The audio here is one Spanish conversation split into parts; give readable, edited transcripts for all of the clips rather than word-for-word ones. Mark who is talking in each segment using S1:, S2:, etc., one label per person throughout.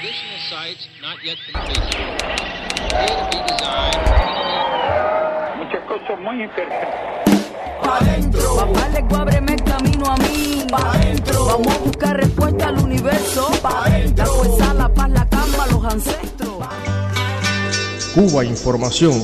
S1: Additional sites not yet completed. Appear to be designed.
S2: Muchas cosas muy interesantes.
S3: Pa' dentro. Papá, le ábreme el camino a mí. Pa' dentro. Vamos a buscar respuesta al universo. Pa' dentro. La fuerza, la paz, la calma, los ancestros.
S4: Cuba Información.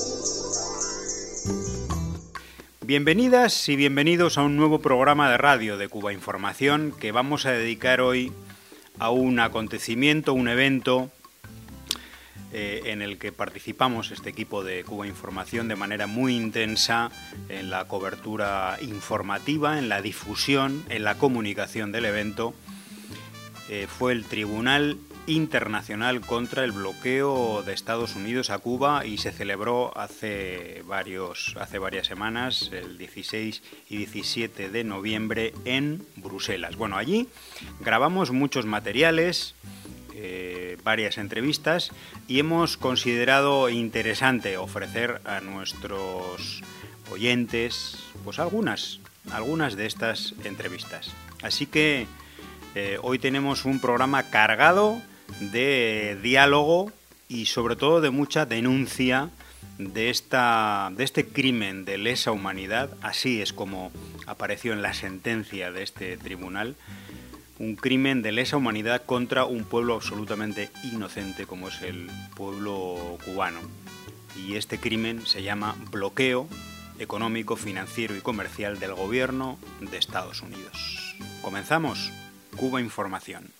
S5: Bienvenidas y bienvenidos a un nuevo programa de radio de Cuba Información que vamos a dedicar hoy a un acontecimiento, un evento en el que participamos este equipo de Cuba Información de manera muy intensa en la cobertura informativa, en la difusión, en la comunicación del evento. Fue el Tribunal Internacional contra el bloqueo de Estados Unidos a Cuba y se celebró hace varias semanas, el 16 y 17 de noviembre en Bruselas. Bueno, allí grabamos muchos materiales, varias entrevistas y hemos considerado interesante ofrecer a nuestros oyentes pues algunas de estas entrevistas. Así que hoy tenemos un programa cargado de diálogo y sobre todo de mucha denuncia de este crimen de lesa humanidad, así es como apareció en la sentencia de este tribunal, un crimen de lesa humanidad contra un pueblo absolutamente inocente como es el pueblo cubano. Y este crimen se llama bloqueo económico, financiero y comercial del gobierno de Estados Unidos. Comenzamos Cuba Información.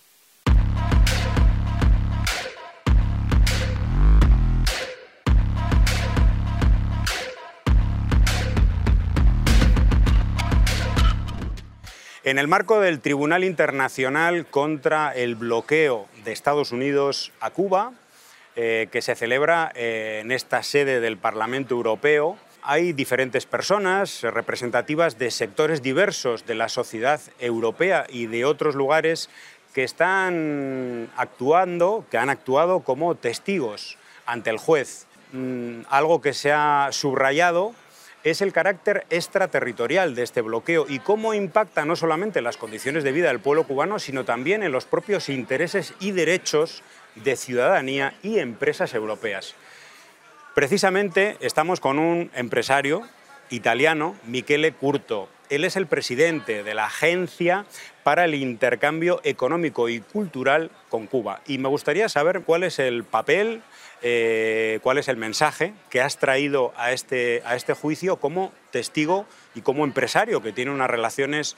S5: En el marco del Tribunal Internacional contra el bloqueo de Estados Unidos a Cuba, que se celebra en esta sede del Parlamento Europeo, hay diferentes personas representativas de sectores diversos de la sociedad europea y de otros lugares que han actuado como testigos ante el juez. Algo que se ha subrayado es el carácter extraterritorial de este bloqueo y cómo impacta no solamente en las condiciones de vida del pueblo cubano, sino también en los propios intereses y derechos de ciudadanía y empresas europeas. Precisamente estamos con un empresario italiano, Michele Curto. Él es el presidente de la Agencia para el Intercambio Económico y Cultural con Cuba. Y me gustaría saber cuál es el papel, cuál es el mensaje que has traído a este juicio como testigo y como empresario que tiene unas relaciones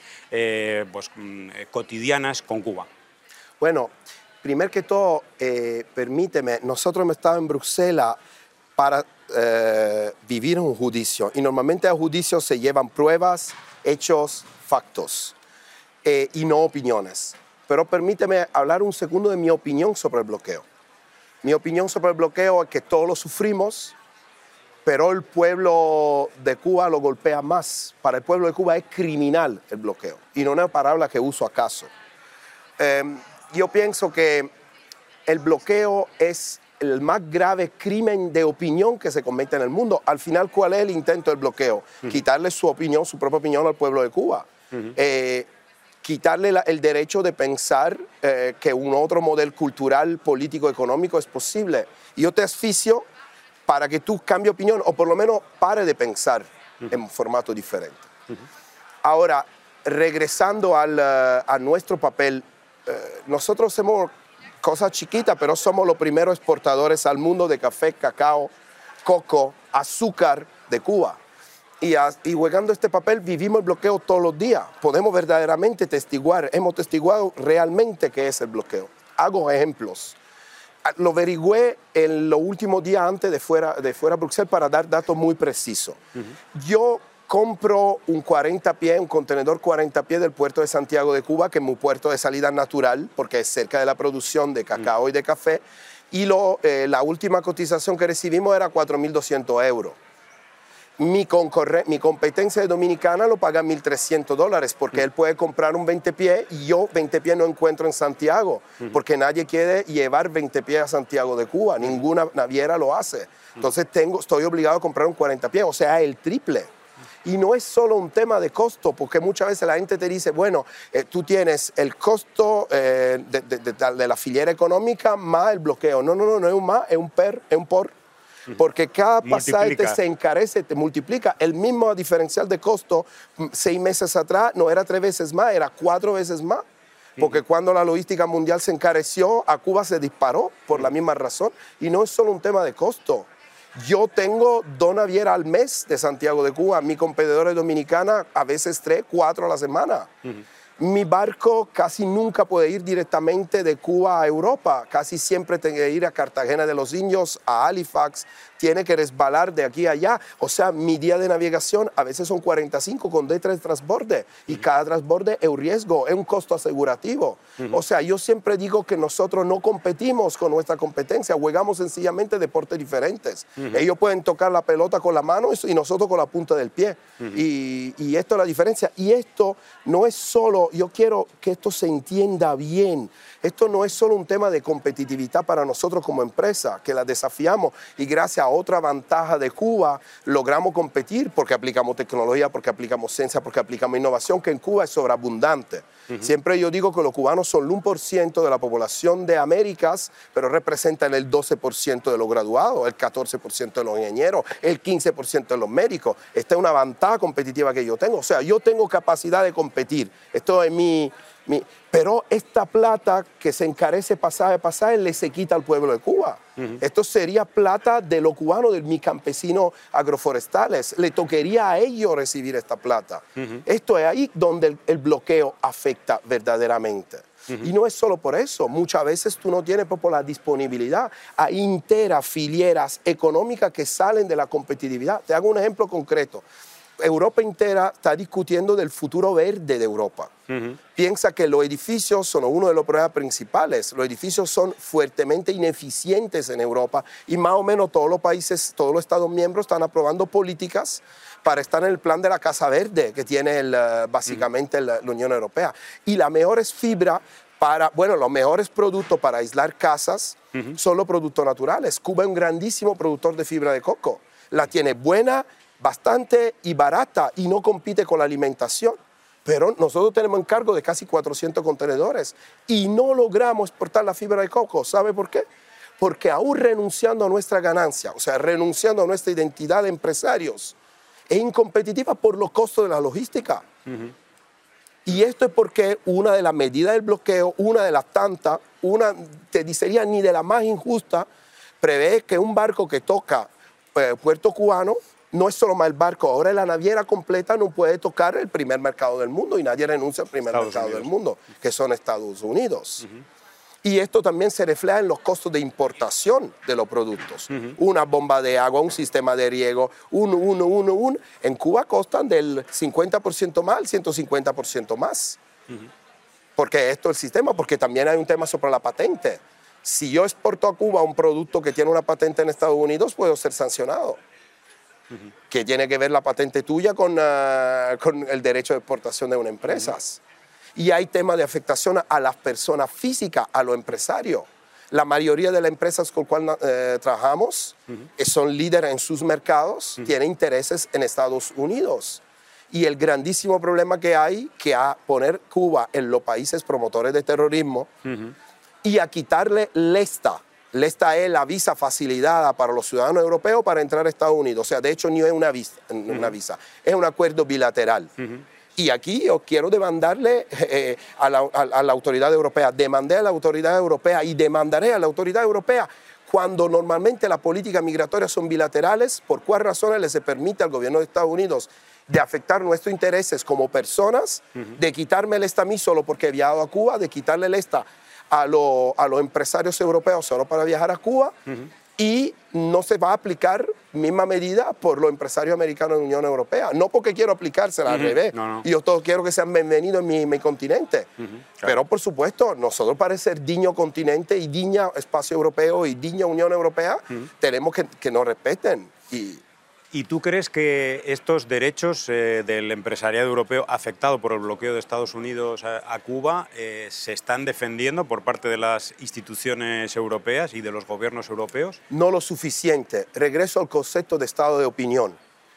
S5: cotidianas con Cuba.
S6: Bueno, primero que todo, permíteme, nosotros hemos estado en Bruselas para vivir un juicio y normalmente al juicio se llevan pruebas, hechos, factos y no opiniones. Pero permíteme hablar un segundo de mi opinión sobre el bloqueo. Mi opinión sobre el bloqueo es que todos lo sufrimos, pero el pueblo de Cuba lo golpea más. Para el pueblo de Cuba es criminal el bloqueo y no es una palabra que uso acaso. Yo pienso que el bloqueo es el más grave crimen de opinión que se comete en el mundo. Al final, ¿cuál es el intento del bloqueo? Quitarle su opinión, su propia opinión al pueblo de Cuba. Quitarle el derecho de pensar que un otro modelo cultural, político, económico es posible. Y yo te asfixio para que tú cambies opinión o por lo menos pare de pensar en un formato diferente. Ahora, regresando a nuestro papel, nosotros hacemos cosas chiquitas, pero somos los primeros exportadores al mundo de café, cacao, coco, azúcar de Cuba. Y jugando este papel vivimos el bloqueo todos los días. Podemos verdaderamente testiguar, hemos testiguado realmente qué es el bloqueo. Hago ejemplos. Lo averigüé en los últimos días antes de fuera a Bruselas para dar datos muy precisos. Yo compro un 40 pies, un contenedor 40 pies del puerto de Santiago de Cuba, que es mi puerto de salida natural, porque es cerca de la producción de cacao y de café, y la última cotización que recibimos era 4.200 euros. Mi competencia de Dominicana lo paga $1.300 porque él puede comprar un 20 pies y yo 20 pies no encuentro en Santiago porque nadie quiere llevar 20 pies a Santiago de Cuba, ninguna naviera lo hace. Entonces estoy obligado a comprar un 40 pies, o sea, el triple. Y no es solo un tema de costo, porque muchas veces la gente te dice, bueno, tú tienes el costo de la filiera económica más el bloqueo. No es un más, es un por. Porque cada pasaje se encarece, te multiplica. El mismo diferencial de costo 6 meses atrás no era 3 veces más, era 4 veces más. Porque cuando la logística mundial se encareció, a Cuba se disparó por la misma razón. Y no es solo un tema de costo. Yo tengo 2 navieras al mes de Santiago de Cuba. Mi competidora es dominicana, a veces 3, 4 a la semana. Mi barco casi nunca puede ir directamente de Cuba a Europa. Casi siempre tiene que ir a Cartagena de los Indios, a Halifax. Tiene que resbalar de aquí a allá. O sea, mi día de navegación a veces son 45 con 3 transbordes. Y cada transborde es un riesgo, es un costo asegurativo. O sea, yo siempre digo que nosotros no competimos con nuestra competencia. Jugamos sencillamente deportes diferentes. Ellos pueden tocar la pelota con la mano y nosotros con la punta del pie. Y esto es la diferencia. Y esto no es solo, yo quiero que esto se entienda bien. Esto no es solo un tema de competitividad para nosotros como empresa, que la desafiamos y gracias a otra ventaja de Cuba logramos competir porque aplicamos tecnología, porque aplicamos ciencia, porque aplicamos innovación, que en Cuba es sobreabundante. Siempre yo digo que los cubanos son el 1% de la población de Américas, pero representan el 12% de los graduados, el 14% de los ingenieros, el 15% de los médicos. Esta es una ventaja competitiva que yo tengo. O sea, yo tengo capacidad de competir. Esto es pero esta plata que se encarece pasaje, le se quita al pueblo de Cuba. Esto sería plata de los cubanos, de mis campesinos agroforestales. Le tocaría a ellos recibir esta plata. Esto es ahí donde el bloqueo afecta verdaderamente. Y no es solo por eso. Muchas veces tú no tienes por la disponibilidad a enteras filieras económicas que salen de la competitividad. Te hago un ejemplo concreto. Europa entera está discutiendo del futuro verde de Europa. Piensa que los edificios son uno de los problemas principales. Los edificios son fuertemente ineficientes en Europa y más o menos todos los países, todos los Estados miembros están aprobando políticas para estar en el plan de la Casa Verde que tiene básicamente la Unión Europea. Y la mejor es fibra los mejores productos para aislar casas son los productos naturales. Cuba es un grandísimo productor de fibra de coco. La tiene buena, bastante y barata y no compite con la alimentación. Pero nosotros tenemos encargo de casi 400 contenedores y no logramos exportar la fibra de coco. ¿Sabe por qué? Porque aún renunciando a nuestra ganancia, o sea, renunciando a nuestra identidad de empresarios, es incompetitiva por los costos de la logística. Y esto es porque una de las medidas del bloqueo, una de las tantas, te diría ni de la más injusta, prevé que un barco que toca puerto cubano, no es solo más el barco, ahora la naviera completa no puede tocar el primer mercado del mundo y nadie renuncia al primer mercado del mundo, que son Estados Unidos. Y esto también se refleja en los costos de importación de los productos. Una bomba de agua, un sistema de riego, en Cuba costan del 50% más al 150% más. Porque esto es el sistema, porque también hay un tema sobre la patente. Si yo exporto a Cuba un producto que tiene una patente en Estados Unidos, puedo ser sancionado. Que tiene que ver la patente tuya con el derecho de exportación de una empresa. Y hay temas de afectación a las personas físicas, a los empresarios. La mayoría de las empresas con las cuales trabajamos son líderes en sus mercados, tienen intereses en Estados Unidos. Y el grandísimo problema que hay, que a poner Cuba en los países promotores de terrorismo y a quitarle l'ESTA. L'ESTA es la visa facilitada para los ciudadanos europeos para entrar a Estados Unidos. O sea, de hecho, no es una visa, es un acuerdo bilateral. Y aquí yo quiero demandarle a la autoridad europea. Demandé a la autoridad europea y demandaré a la autoridad europea cuando normalmente las políticas migratorias son bilaterales, ¿por cuáles razones les permite al gobierno de Estados Unidos de afectar nuestros intereses como personas, de quitarme el ESTA a mí solo porque he viajado a Cuba, de quitarle el ESTA a los empresarios europeos solo para viajar a Cuba y no se va a aplicar misma medida por los empresarios americanos de la Unión Europea? No porque quiero aplicársela al revés. Y yo todos quiero que sean bienvenidos en mi continente. Pero por supuesto, nosotros para ser digno continente y digno espacio europeo y digna Unión Europea, tenemos que nos respeten.
S5: ¿Y tú crees que estos derechos del empresariado europeo afectado por el bloqueo de Estados Unidos a Cuba se están defendiendo por parte de las instituciones europeas y de los gobiernos europeos?
S6: No lo suficiente. Regreso al concepto de estado de opinión.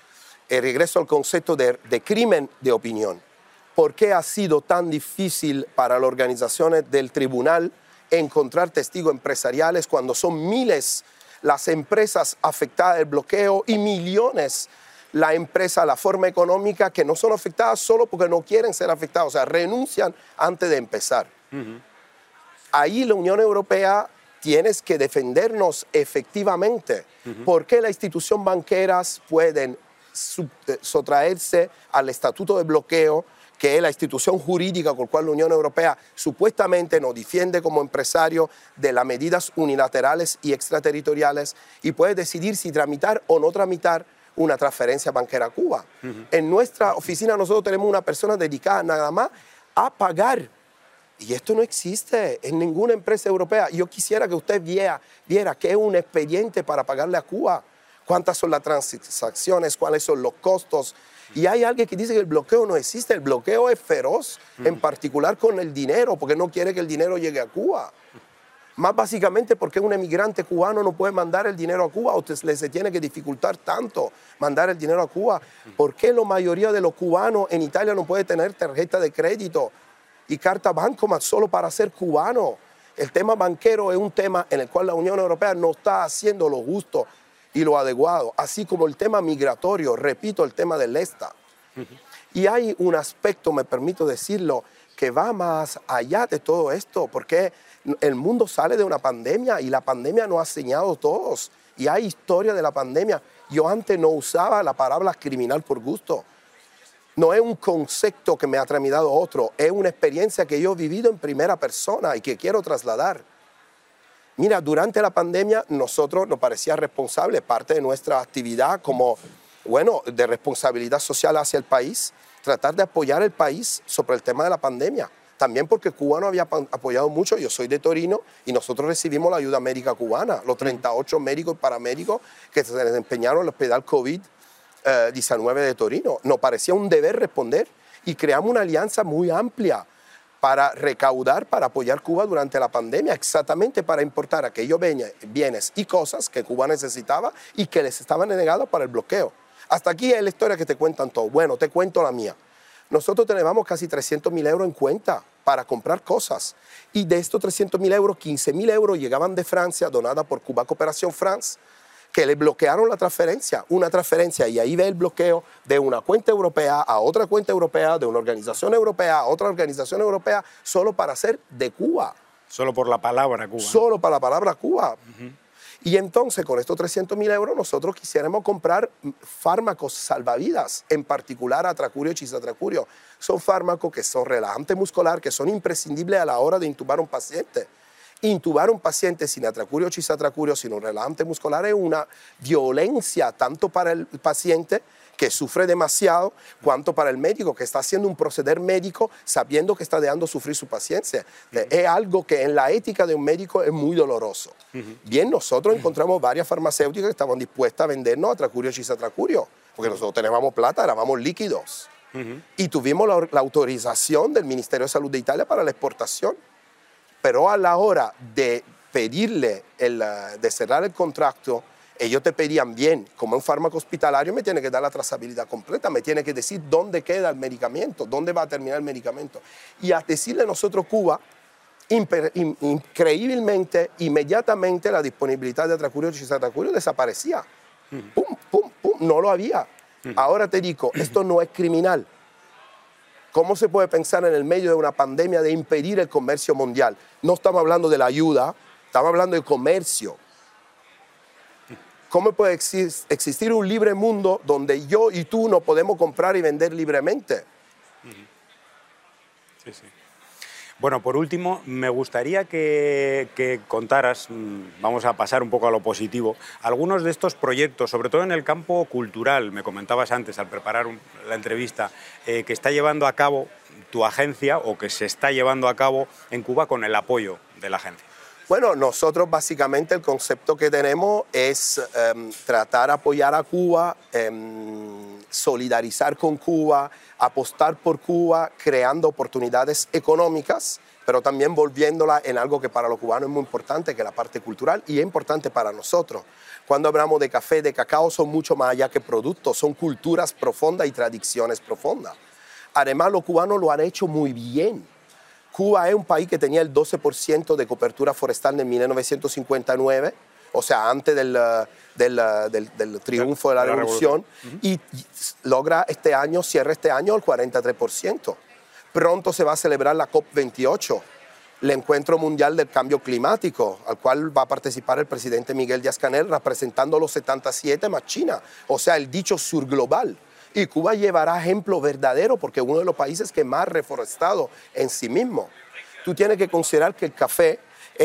S6: regreso al concepto de crimen de opinión. ¿Por qué ha sido tan difícil para las organizaciones del tribunal encontrar testigos empresariales cuando son miles las empresas afectadas del bloqueo y millones la empresa, la forma económica que no son afectadas solo porque no quieren ser afectadas, o sea, renuncian antes de empezar? Ahí la Unión Europea tiene que defendernos efectivamente. ¿Por qué las instituciones banqueras pueden sustraerse al estatuto de bloqueo, que es la institución jurídica con la cual la Unión Europea supuestamente nos defiende como empresario de las medidas unilaterales y extraterritoriales, y puede decidir si tramitar o no tramitar una transferencia bancaria a Cuba? En nuestra oficina nosotros tenemos una persona dedicada nada más a pagar, y esto no existe en ninguna empresa europea. Yo quisiera que usted viera qué es un expediente para pagarle a Cuba, cuántas son las transacciones, cuáles son los costos. Y hay alguien que dice que el bloqueo no existe. El bloqueo es feroz, en particular con el dinero, porque no quiere que el dinero llegue a Cuba. Más básicamente porque un emigrante cubano no puede mandar el dinero a Cuba, o se tiene que dificultar tanto mandar el dinero a Cuba. ¿Por qué la mayoría de los cubanos en Italia no puede tener tarjeta de crédito y carta Bancomat solo para ser cubano? El tema banquero es un tema en el cual la Unión Europea no está haciendo lo justo y lo adecuado, así como el tema migratorio, repito, el tema del ESTA. Y hay un aspecto, me permito decirlo, que va más allá de todo esto, porque el mundo sale de una pandemia y la pandemia nos ha enseñado a todos, y hay historia de la pandemia. Yo antes no usaba la palabra criminal por gusto. No es un concepto que me ha transmitido otro, es una experiencia que yo he vivido en primera persona y que quiero trasladar. Mira, durante la pandemia nosotros nos parecía responsable, parte de nuestra actividad como, bueno, de responsabilidad social hacia el país, tratar de apoyar el país sobre el tema de la pandemia. También porque Cuba no había apoyado mucho. Yo soy de Torino y nosotros recibimos la ayuda médica cubana, los 38 médicos y paramédicos que se desempeñaron en el hospital COVID-19 de Torino. Nos parecía un deber responder y creamos una alianza muy amplia para recaudar, para apoyar Cuba durante la pandemia, exactamente para importar aquellos bienes y cosas que Cuba necesitaba y que les estaban denegados para el bloqueo. Hasta aquí es la historia que te cuentan todos. Bueno, te cuento la mía. Nosotros teníamos casi 300.000 euros en cuenta para comprar cosas. Y de estos 300.000 euros, 15.000 euros llegaban de Francia, donada por Cuba Cooperación France, que le bloquearon la transferencia, una transferencia, y ahí ve el bloqueo de una cuenta europea a otra cuenta europea, de una organización europea a otra organización europea, solo para ser de Cuba.
S5: Solo por la palabra Cuba.
S6: Solo para la palabra Cuba. Y entonces, con estos 300.000 euros, nosotros quisiéramos comprar fármacos salvavidas, en particular atracurio y chisatracurio. Son fármacos que son relajantes muscular, que son imprescindibles a la hora de intubar un paciente. Intubar un paciente sin atracurio o chisatracurio, sin un relajante muscular, es una violencia tanto para el paciente, que sufre demasiado, cuanto para el médico, que está haciendo un proceder médico sabiendo que está dejando sufrir su paciencia. Es algo que en la ética de un médico es muy doloroso. Bien, nosotros encontramos varias farmacéuticas que estaban dispuestas a vendernos atracurio y chisatracurio, porque nosotros teníamos plata, éramos líquidos. Y tuvimos la autorización del Ministerio de Salud de Italia para la exportación. Pero a la hora de pedirle, de cerrar el contrato, ellos te pedían bien, como un fármaco hospitalario, me tiene que dar la trazabilidad completa, me tiene que decir dónde queda el medicamento, dónde va a terminar el medicamento. Y a decirle a nosotros, Cuba, increíblemente, inmediatamente la disponibilidad de atracurio y chisatracurio desaparecía. Pum, pum, pum, no lo había. Ahora te digo, esto no es criminal. ¿Cómo se puede pensar en el medio de una pandemia de impedir el comercio mundial? No estamos hablando de la ayuda, estamos hablando del comercio. ¿Cómo puede existir un libre mundo donde yo y tú no podemos comprar y vender libremente?
S5: Sí, sí. Bueno, por último, me gustaría que contaras, vamos a pasar un poco a lo positivo, algunos de estos proyectos, sobre todo en el campo cultural, me comentabas antes al preparar la entrevista, que está llevando a cabo tu agencia o que se está llevando a cabo en Cuba con el apoyo de la agencia.
S6: Bueno, nosotros básicamente el concepto que tenemos es tratar de apoyar a Cuba, solidarizar con Cuba, apostar por Cuba, creando oportunidades económicas pero también volviéndola en algo que para los cubanos es muy importante, que es la parte cultural, y es importante para nosotros. Cuando hablamos de café, de cacao, son mucho más allá que productos, son culturas profundas y tradiciones profundas. Además, los cubanos lo han hecho muy bien. Cuba es un país que tenía el 12% de cobertura forestal en 1959, o sea, antes del triunfo de la revolución, y logra cierra este año el 43%. Pronto se va a celebrar la COP28, el Encuentro Mundial del Cambio Climático, al cual va a participar el presidente Miguel Díaz-Canel, representando los 77 más China, o sea, el dicho sur global. Y Cuba llevará ejemplo verdadero porque es uno de los países que más ha reforestado en sí mismo. Tú tienes que considerar que el café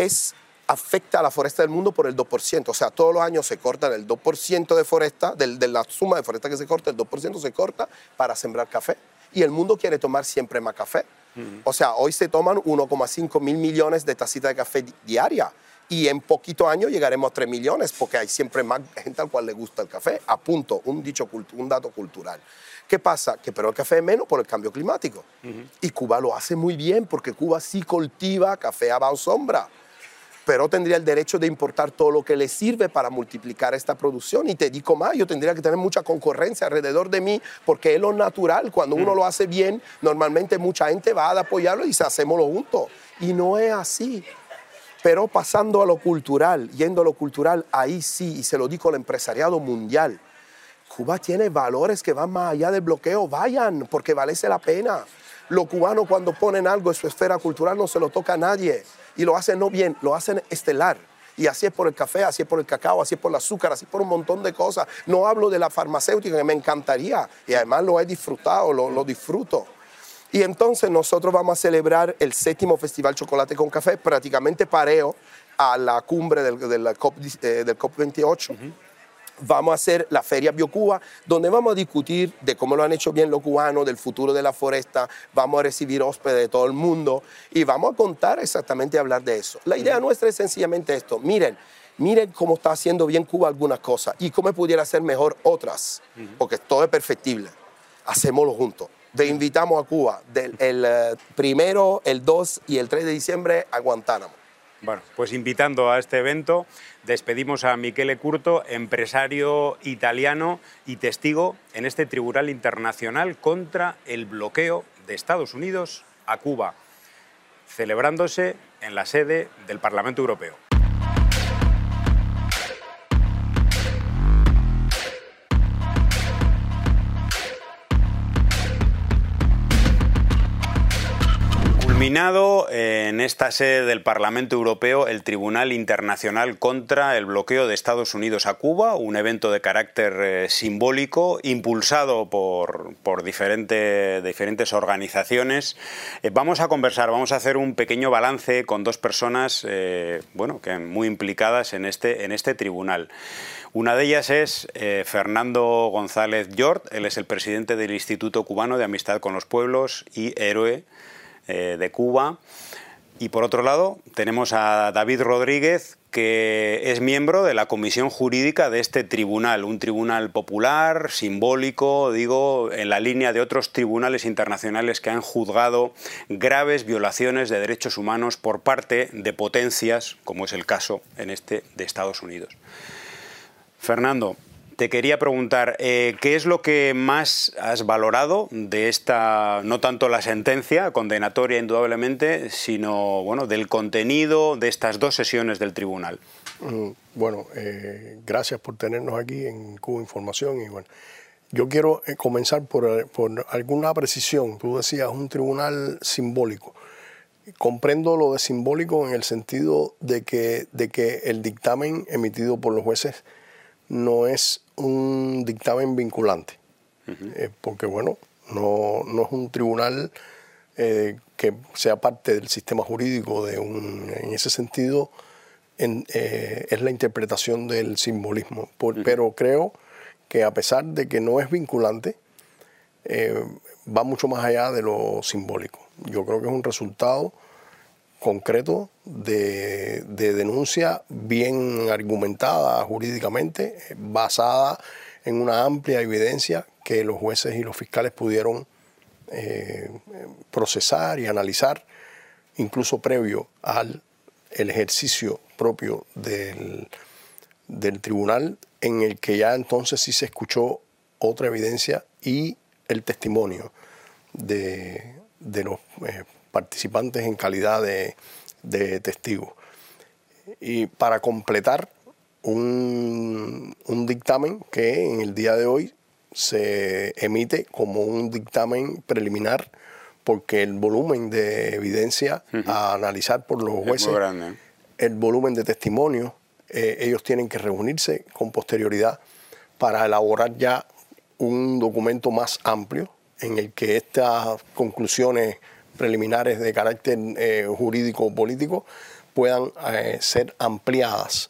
S6: afecta a la foresta del mundo por el 2%, o sea, todos los años se corta el 2% de foresta, de la suma de foresta que se corta, el 2% se corta para sembrar café. Y el mundo quiere tomar siempre más café. O sea, hoy se toman 1,5 mil millones de tacitas de café diaria y en poquito años llegaremos a 3 millones porque hay siempre más gente al cual le gusta el café. A punto, un dato cultural. ¿Qué pasa? Que pero el café es menos por el cambio climático. Y Cuba lo hace muy bien porque Cuba sí cultiva café a bajo sombra, pero tendría el derecho de importar todo lo que le sirve para multiplicar esta producción. Y te digo más, yo tendría que tener mucha concurrencia alrededor de mí, porque es lo natural. Cuando uno lo hace bien, normalmente mucha gente va a apoyarlo y dice, hacémoslo juntos. Y no es así. Pero pasando a lo cultural, yendo a lo cultural, ahí sí, y se lo digo al empresariado mundial, Cuba tiene valores que van más allá del bloqueo. Vayan, porque valece la pena. Los cubanos cuando ponen algo en su esfera cultural no se lo toca a nadie. Y lo hacen no bien, lo hacen estelar. Y así es por el café, así es por el cacao, así es por el azúcar, así es por un montón de cosas. No hablo de la farmacéutica, que me encantaría. Y además lo he disfrutado, lo disfruto. Y entonces nosotros vamos a celebrar el 7º Festival Chocolate con Café, prácticamente pareo a la cumbre del COP28. Vamos a hacer la Feria BioCuba, donde vamos a discutir de cómo lo han hecho bien los cubanos, del futuro de la foresta, vamos a recibir hóspedes de todo el mundo y vamos a contar exactamente, hablar de eso. La idea nuestra es sencillamente esto, miren cómo está haciendo bien Cuba algunas cosas y cómo pudiera hacer mejor otras, porque todo es perfectible, hacémoslo juntos. Te invitamos a Cuba el 1, el 2 y el 3 de diciembre a Guantánamo.
S5: Bueno, pues invitando a este evento, despedimos a Michele Curto, empresario italiano y testigo en este Tribunal Internacional contra el bloqueo de Estados Unidos a Cuba, celebrándose en la sede del Parlamento Europeo. Culminado en esta sede del Parlamento Europeo el Tribunal Internacional contra el bloqueo de Estados Unidos a Cuba, un evento de carácter simbólico impulsado por diferentes organizaciones. Vamos a conversar, vamos a hacer un pequeño balance con dos personas que muy implicadas en este tribunal. Una de ellas es Fernando González Llort, él es el presidente del Instituto Cubano de Amistad con los Pueblos y héroe de Cuba. Y por otro lado tenemos a David Rodríguez, que es miembro de la comisión jurídica de este tribunal, un tribunal popular, simbólico, digo, en la línea de otros tribunales internacionales que han juzgado graves violaciones de derechos humanos por parte de potencias, como es el caso en este de Estados Unidos. Fernando, te quería preguntar, ¿qué es lo que más has valorado de esta, no tanto la sentencia condenatoria indudablemente, sino del contenido de estas dos sesiones del tribunal?
S7: Gracias por tenernos aquí en Cuba Información. Y yo quiero comenzar por alguna precisión. Tú decías un tribunal simbólico. Comprendo lo de simbólico en el sentido de que el dictamen emitido por los jueces no es un dictamen vinculante, porque no es un tribunal que sea parte del sistema jurídico en ese sentido es la interpretación del simbolismo, pero creo que a pesar de que no es vinculante, va mucho más allá de lo simbólico. Yo creo que es un resultado concreto de denuncia bien argumentada jurídicamente, basada en una amplia evidencia que los jueces y los fiscales pudieron procesar y analizar incluso previo al el ejercicio propio del tribunal, en el que ya entonces sí se escuchó otra evidencia y el testimonio de los participantes en calidad de testigos. Y para completar un dictamen que en el día de hoy se emite como un dictamen preliminar, porque el volumen de evidencia a analizar por los jueces,
S8: muy grande,
S7: el volumen de testimonios, ellos tienen que reunirse con posterioridad para elaborar ya un documento más amplio en el que estas conclusiones preliminares de carácter jurídico o político puedan ser ampliadas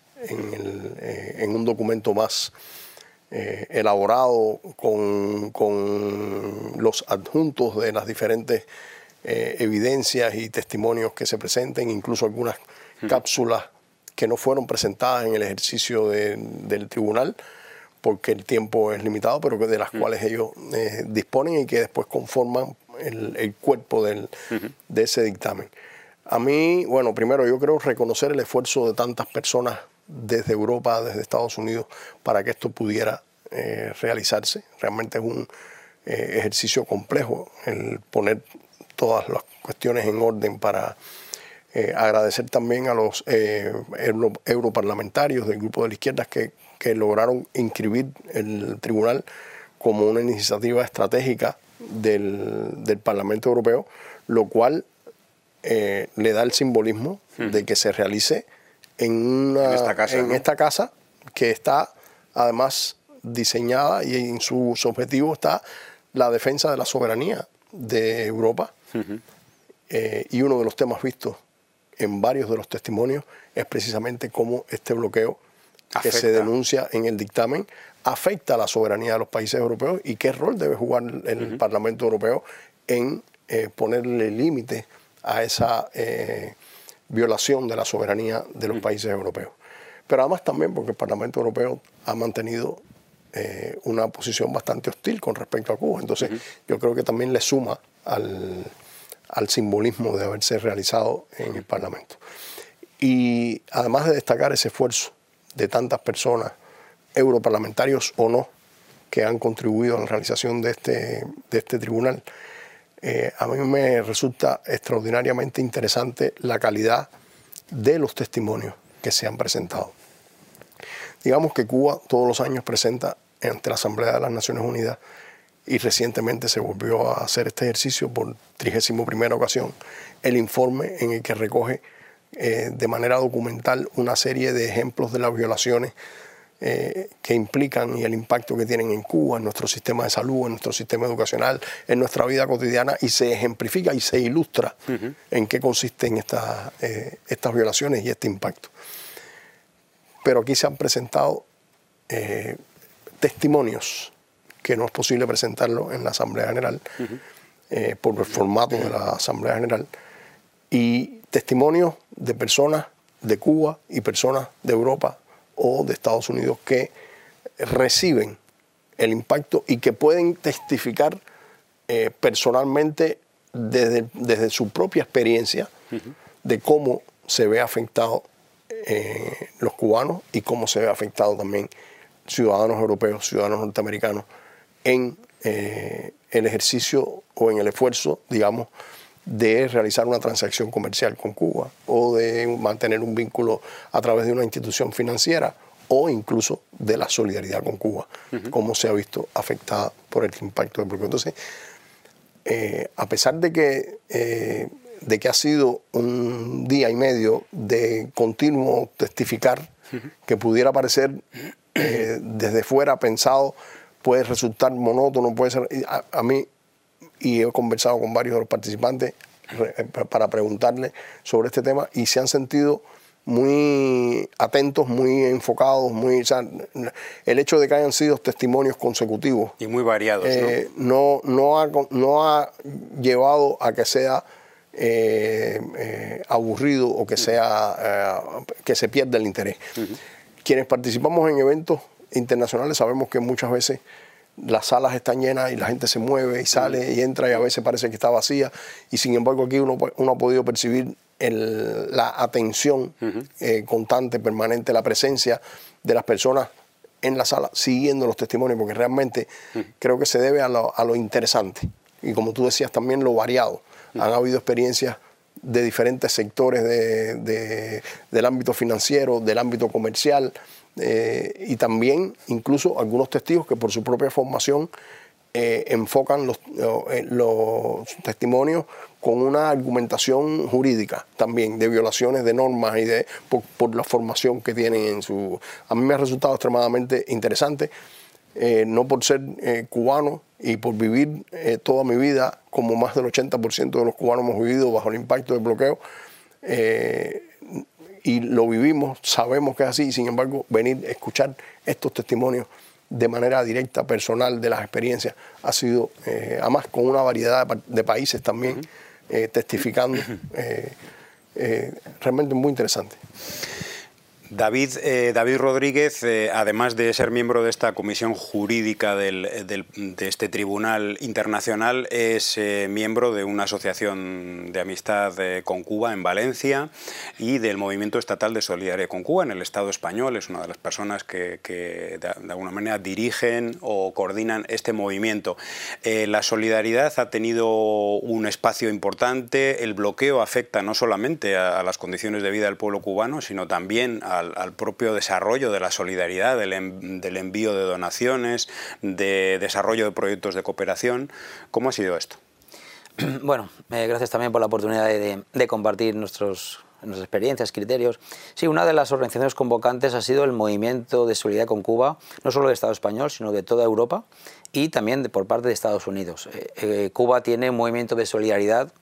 S7: en un documento más elaborado con los adjuntos de las diferentes evidencias y testimonios que se presenten, incluso algunas cápsulas que no fueron presentadas en el ejercicio del tribunal, porque el tiempo es limitado, pero de las cuales ellos disponen y que después conforman el cuerpo de ese dictamen. A mí, bueno, primero yo creo reconocer el esfuerzo de tantas personas desde Europa, desde Estados Unidos, para que esto pudiera realizarse. Realmente es un ejercicio complejo el poner todas las cuestiones en orden. Para agradecer también a los europarlamentarios del Grupo de la Izquierda que lograron inscribir el tribunal como una iniciativa estratégica del Parlamento Europeo, lo cual le da el simbolismo de que se realice en esta casa, que está además diseñada, y en sus objetivos está la defensa de la soberanía de Europa. Y uno de los temas vistos en varios de los testimonios es precisamente cómo este bloqueo que se denuncia en el dictamen afecta a la soberanía de los países europeos y qué rol debe jugar el Parlamento Europeo en ponerle límite a esa violación de la soberanía de los países europeos. Pero además también porque el Parlamento Europeo ha mantenido una posición bastante hostil con respecto a Cuba. Entonces yo creo que también le suma al simbolismo de haberse realizado en el Parlamento. Y además de destacar ese esfuerzo de tantas personas, europarlamentarios o no, que han contribuido a la realización de este tribunal, a mí me resulta extraordinariamente interesante la calidad de los testimonios que se han presentado. Digamos que Cuba todos los años presenta ante la Asamblea de las Naciones Unidas, y recientemente se volvió a hacer este ejercicio por 31ª ocasión, el informe en el que recoge de manera documental una serie de ejemplos de las violaciones que implican y el impacto que tienen en Cuba, en nuestro sistema de salud, en nuestro sistema educacional, en nuestra vida cotidiana, y se ejemplifica y se ilustra en qué consisten estas violaciones y este impacto. Pero aquí se han presentado testimonios que no es posible presentarlo en la Asamblea General por el formato de la Asamblea General, y testimonios de personas de Cuba y personas de Europa o de Estados Unidos que reciben el impacto y que pueden testificar personalmente desde su propia experiencia de cómo se ve afectado los cubanos y cómo se ve afectado también ciudadanos europeos, ciudadanos norteamericanos en el ejercicio o en el esfuerzo, digamos, de realizar una transacción comercial con Cuba o de mantener un vínculo a través de una institución financiera o incluso de la solidaridad con Cuba, cómo se ha visto afectada por el impacto del bloqueo. Entonces, a pesar de que ha sido un día y medio de continuo testificar, que pudiera parecer desde fuera pensado, puede resultar monótono, puede ser, a mí, y he conversado con varios de los participantes para preguntarles sobre este tema, y se han sentido muy atentos, muy enfocados, o sea, el hecho de que hayan sido testimonios consecutivos
S8: y muy variados,
S7: no ha llevado a que sea aburrido o que sea que se pierda el interés. Quienes participamos en eventos internacionales sabemos que muchas veces las salas están llenas y la gente se mueve y sale y entra y a veces parece que está vacía, y sin embargo aquí uno ha podido percibir la atención constante, permanente, la presencia de las personas en la sala siguiendo los testimonios, porque realmente creo que se debe a lo interesante y, como tú decías, también lo variado. Han habido experiencias de diferentes sectores del ámbito financiero, del ámbito comercial, y también incluso algunos testigos que por su propia formación enfocan los testimonios con una argumentación jurídica también, de violaciones de normas y por la formación que tienen en su... A mí me ha resultado extremadamente interesante, no por ser cubano y por vivir toda mi vida, como más del 80% de los cubanos hemos vivido bajo el impacto del bloqueo, y lo vivimos, sabemos que es así, y sin embargo venir a escuchar estos testimonios de manera directa, personal, de las experiencias, ha sido, además con una variedad de países también testificando, realmente muy interesante.
S5: David Rodríguez, además de ser miembro de esta comisión jurídica de este tribunal internacional, es miembro de una asociación de amistad con Cuba en Valencia y del Movimiento Estatal de Solidaridad con Cuba en el Estado español. Es una de las personas que de alguna manera dirigen o coordinan este movimiento. La solidaridad ha tenido un espacio importante. El bloqueo afecta no solamente a las condiciones de vida del pueblo cubano, sino también al propio desarrollo de la solidaridad, del envío de donaciones, de desarrollo de proyectos de cooperación. ¿Cómo ha sido esto?
S8: Bueno, gracias también por la oportunidad de compartir nuestras experiencias, criterios. Sí, una de las organizaciones convocantes ha sido el Movimiento de Solidaridad con Cuba, no solo del Estado español, sino de toda Europa y también por parte de Estados Unidos. Cuba tiene un movimiento de solidaridad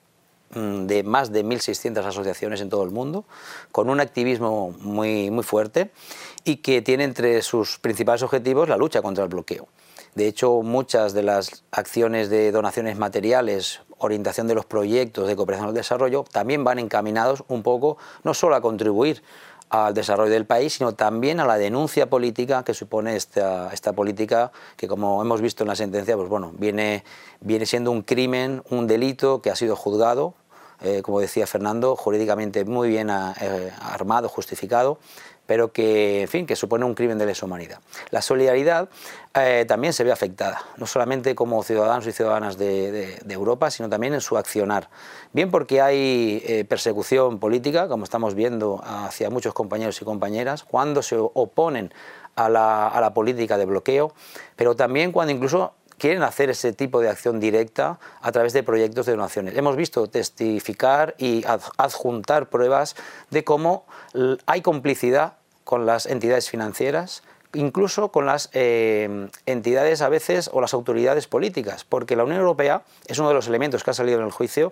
S8: de más de 1.600 asociaciones en todo el mundo, con un activismo muy fuerte y que tiene entre sus principales objetivos la lucha contra el bloqueo. De hecho, muchas de las acciones de donaciones materiales, orientación de los proyectos de cooperación al desarrollo, también van encaminados un poco no solo a contribuir al desarrollo del país, sino también a la denuncia política que supone esta política que, como hemos visto en la sentencia, pues bueno, viene siendo un crimen, un delito que ha sido juzgado, como decía Fernando, jurídicamente muy bien armado, justificado, pero que, en fin, que supone un crimen de lesa humanidad. La solidaridad también se ve afectada, no solamente como ciudadanos y ciudadanas de Europa, sino también en su accionar. Bien porque hay persecución política, como estamos viendo, hacia muchos compañeros y compañeras, cuando se oponen a la política de bloqueo, pero también cuando incluso quieren hacer ese tipo de acción directa a través de proyectos de donaciones. Hemos visto testificar y adjuntar pruebas de cómo hay complicidad con las entidades financieras, incluso con las entidades a veces o las autoridades políticas, porque la Unión Europea, es uno de los elementos que ha salido en el juicio,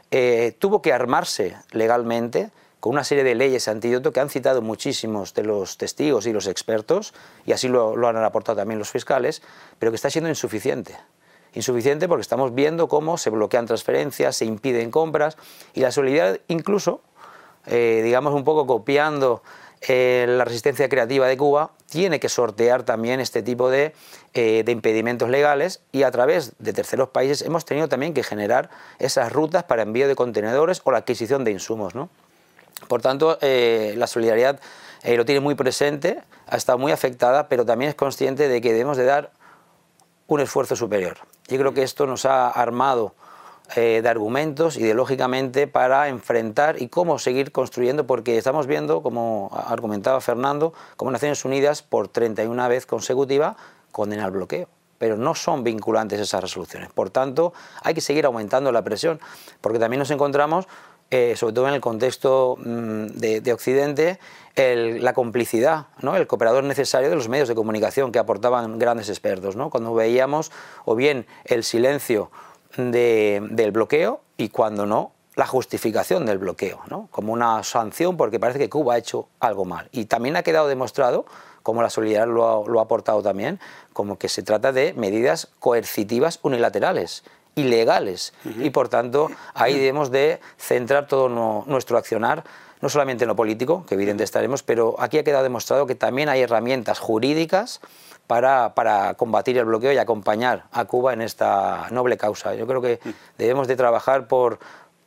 S8: tuvo que armarse legalmente con una serie de leyes antídoto que han citado muchísimos de los testigos y los expertos, y así lo han aportado también los fiscales, pero que está siendo insuficiente. Insuficiente porque estamos viendo cómo se bloquean transferencias, se impiden compras, y la solidaridad incluso, digamos un poco copiando la resistencia creativa de Cuba, tiene que sortear también este tipo de impedimentos legales, y a través de terceros países hemos tenido también que generar esas rutas para envío de contenedores o la adquisición de insumos, ¿no? Por tanto, la solidaridad lo tiene muy presente, ha estado muy afectada, pero también es consciente de que debemos de dar un esfuerzo superior. Yo creo que esto nos ha armado de argumentos ideológicamente para enfrentar y cómo seguir construyendo, porque estamos viendo, como argumentaba Fernando, como Naciones Unidas por 31 vez consecutiva condena el bloqueo, pero no son vinculantes esas resoluciones. Por tanto, hay que seguir aumentando la presión, porque también nos encontramos, sobre todo en el contexto de Occidente, la complicidad, ¿no? El cooperador necesario de los medios de comunicación que aportaban grandes expertos, ¿no? Cuando veíamos o bien el silencio del bloqueo y cuando no, la justificación del bloqueo, ¿no? Como una sanción porque parece que Cuba ha hecho algo mal. Y también ha quedado demostrado, como la solidaridad lo ha aportado también, como que se trata de medidas coercitivas unilaterales, ilegales, y por tanto ahí debemos de centrar todo nuestro accionar no solamente en lo político, que evidente estaremos, pero aquí ha quedado demostrado que también hay herramientas jurídicas para combatir el bloqueo y acompañar a Cuba en esta noble causa. Yo creo que debemos de trabajar por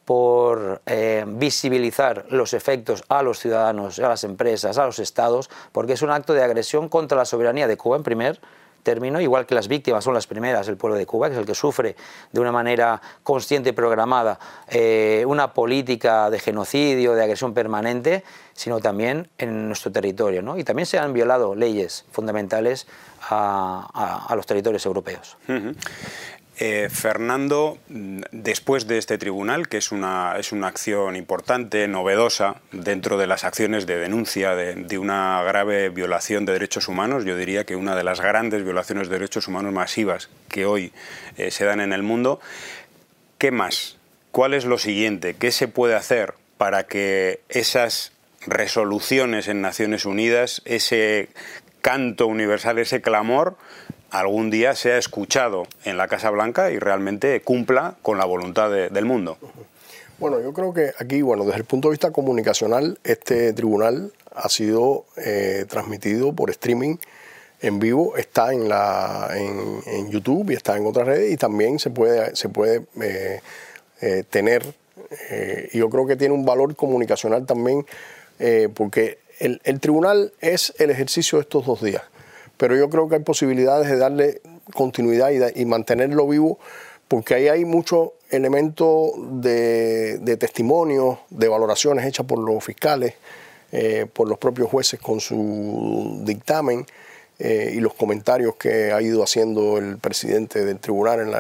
S8: visibilizar los efectos a los ciudadanos, a las empresas, a los estados, porque es un acto de agresión contra la soberanía de Cuba en primer término, igual que las víctimas son las primeras, el pueblo de Cuba, que es el que sufre de una manera consciente y programada una política de genocidio, de agresión permanente, sino también en nuestro territorio, ¿no? Y también se han violado leyes fundamentales a los territorios europeos.
S5: Fernando, después de este tribunal, que es una acción importante, novedosa, dentro de las acciones de denuncia de una grave violación de derechos humanos, yo diría que una de las grandes violaciones de derechos humanos masivas que hoy se dan en el mundo, ¿qué más? ¿Cuál es lo siguiente? ¿Qué se puede hacer para que esas resoluciones en Naciones Unidas, ese canto universal, ese clamor, algún día sea escuchado en la Casa Blanca y realmente cumpla con la voluntad del mundo?
S7: Bueno, yo creo que aquí, desde el punto de vista comunicacional, este tribunal ha sido transmitido por streaming en vivo, está en YouTube y está en otras redes, y también se puede tener, y yo creo que tiene un valor comunicacional también, porque el tribunal es el ejercicio de estos 2 días. Pero yo creo que hay posibilidades de darle continuidad y mantenerlo vivo, porque ahí hay muchos elementos de testimonios, de valoraciones hechas por los fiscales, por los propios jueces con su dictamen, y los comentarios que ha ido haciendo el presidente del tribunal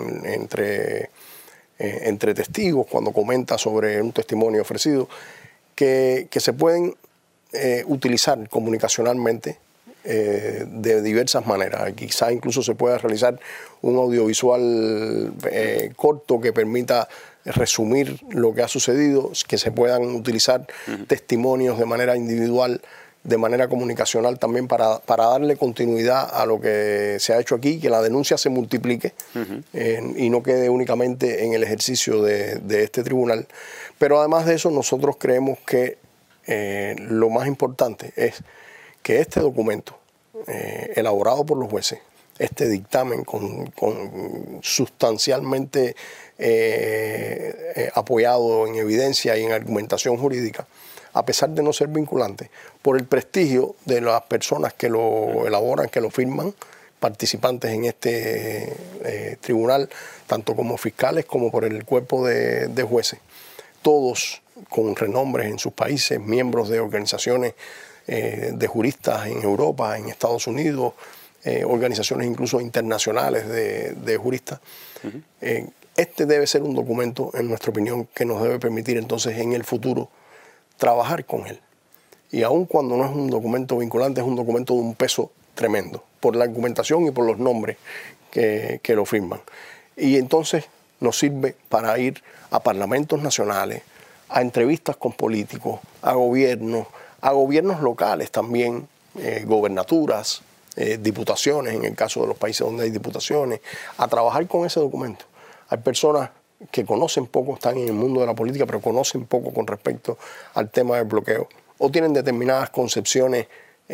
S7: entre testigos cuando comenta sobre un testimonio ofrecido, que se pueden utilizar comunicacionalmente de diversas maneras. Quizá incluso se pueda realizar un audiovisual corto que permita resumir lo que ha sucedido, que se puedan utilizar testimonios de manera individual, de manera comunicacional también, para darle continuidad a lo que se ha hecho aquí, que la denuncia se multiplique y no quede únicamente en el ejercicio de este tribunal. Pero además de eso, nosotros creemos que lo más importante es que este documento, elaborado por los jueces, este dictamen sustancialmente apoyado en evidencia y en argumentación jurídica, a pesar de no ser vinculante, por el prestigio de las personas que lo elaboran, que lo firman, participantes en este tribunal, tanto como fiscales como por el cuerpo de jueces, todos con renombres en sus países, miembros de organizaciones de juristas en Europa, en Estados Unidos, organizaciones incluso internacionales de juristas. Este debe ser un documento, en nuestra opinión, que nos debe permitir entonces en el futuro trabajar con él. Y aun cuando no es un documento vinculante, es un documento de un peso tremendo, por la argumentación y por los nombres que lo firman. Y entonces nos sirve para ir a parlamentos nacionales, a entrevistas con políticos, a gobiernos locales también, gobernaturas, diputaciones, en el caso de los países donde hay diputaciones, a trabajar con ese documento. Hay personas que conocen poco, están en el mundo de la política, pero conocen poco con respecto al tema del bloqueo, o tienen determinadas concepciones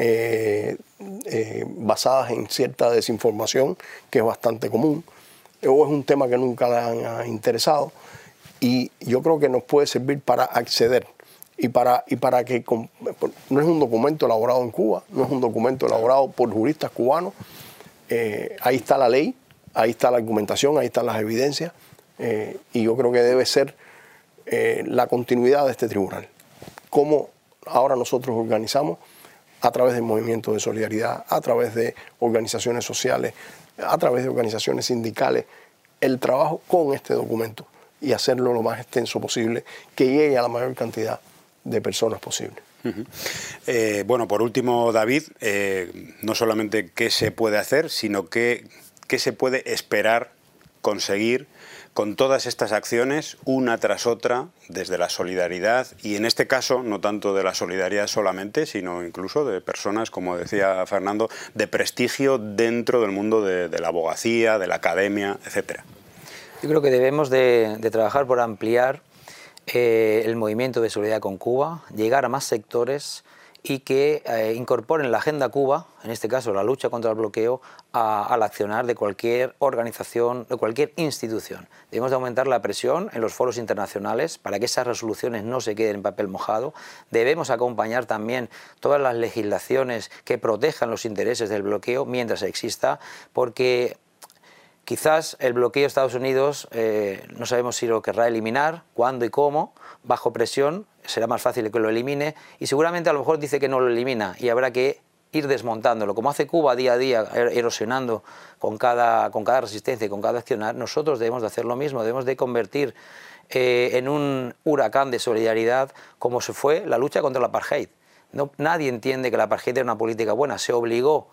S7: basadas en cierta desinformación, que es bastante común, o es un tema que nunca le han interesado, y yo creo que nos puede servir para acceder. Y para que no es un documento elaborado en Cuba, no es un documento elaborado por juristas cubanos. Ahí está la ley, ahí está la argumentación, ahí están las evidencias, y yo creo que debe ser la continuidad de este tribunal. Cómo ahora nosotros organizamos, a través del movimiento de solidaridad, a través de organizaciones sociales, a través de organizaciones sindicales, el trabajo con este documento y hacerlo lo más extenso posible, que llegue a la mayor cantidad de personas posible.
S5: Bueno, por último, David, no solamente qué se puede hacer, sino qué se puede esperar conseguir con todas estas acciones, una tras otra, desde la solidaridad, y en este caso no tanto de la solidaridad solamente, sino incluso de personas, como decía Fernando, de prestigio dentro del mundo de la abogacía, de la academia, etcétera.
S8: Yo creo que debemos de trabajar por ampliar el movimiento de solidaridad con Cuba, llegar a más sectores y que incorporen la agenda Cuba, en este caso la lucha contra el bloqueo, al accionar de cualquier organización, de cualquier institución. Debemos de aumentar la presión en los foros internacionales para que esas resoluciones no se queden en papel mojado. Debemos acompañar también todas las legislaciones que protejan los intereses del bloqueo mientras exista, porque quizás el bloqueo de Estados Unidos no sabemos si lo querrá eliminar, cuándo y cómo, bajo presión, será más fácil que lo elimine y seguramente a lo mejor dice que no lo elimina y habrá que ir desmontándolo. Como hace Cuba día a día, erosionando con cada resistencia y con cada accionar, nosotros debemos de hacer lo mismo, debemos de convertir en un huracán de solidaridad como se fue la lucha contra el apartheid. Nadie entiende que el apartheid era una política buena, se obligó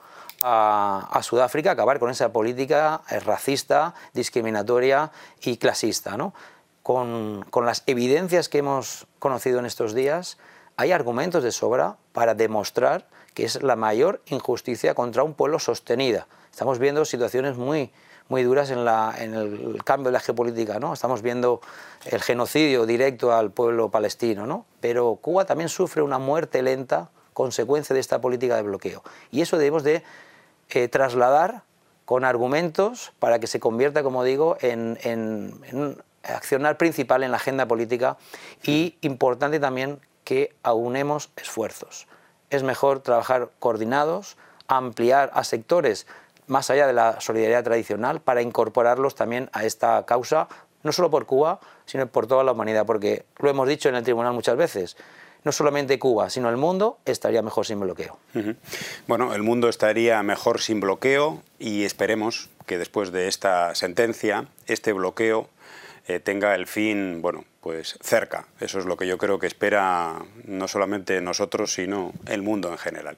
S8: a Sudáfrica a acabar con esa política racista, discriminatoria y clasista, ¿no? Con las evidencias que hemos conocido en estos días, hay argumentos de sobra para demostrar que es la mayor injusticia contra un pueblo sostenida. Estamos viendo situaciones muy duras en el cambio de la geopolítica, ¿no? Estamos viendo el genocidio directo al pueblo palestino, ¿no? Pero Cuba también sufre una muerte lenta consecuencia de esta política de bloqueo. Y eso debemos de trasladar con argumentos para que se convierta, como digo, en un accionar principal en la agenda política y importante también que aunemos esfuerzos. Es mejor trabajar coordinados, ampliar a sectores más allá de la solidaridad tradicional para incorporarlos también a esta causa, no solo por Cuba, sino por toda la humanidad, porque lo hemos dicho en el tribunal muchas veces, no solamente Cuba, sino el mundo estaría mejor sin bloqueo.
S5: Bueno, el mundo estaría mejor sin bloqueo y esperemos que después de esta sentencia, este bloqueo tenga el fin, bueno, pues cerca. Eso es lo que yo creo que espera no solamente nosotros, sino el mundo en general.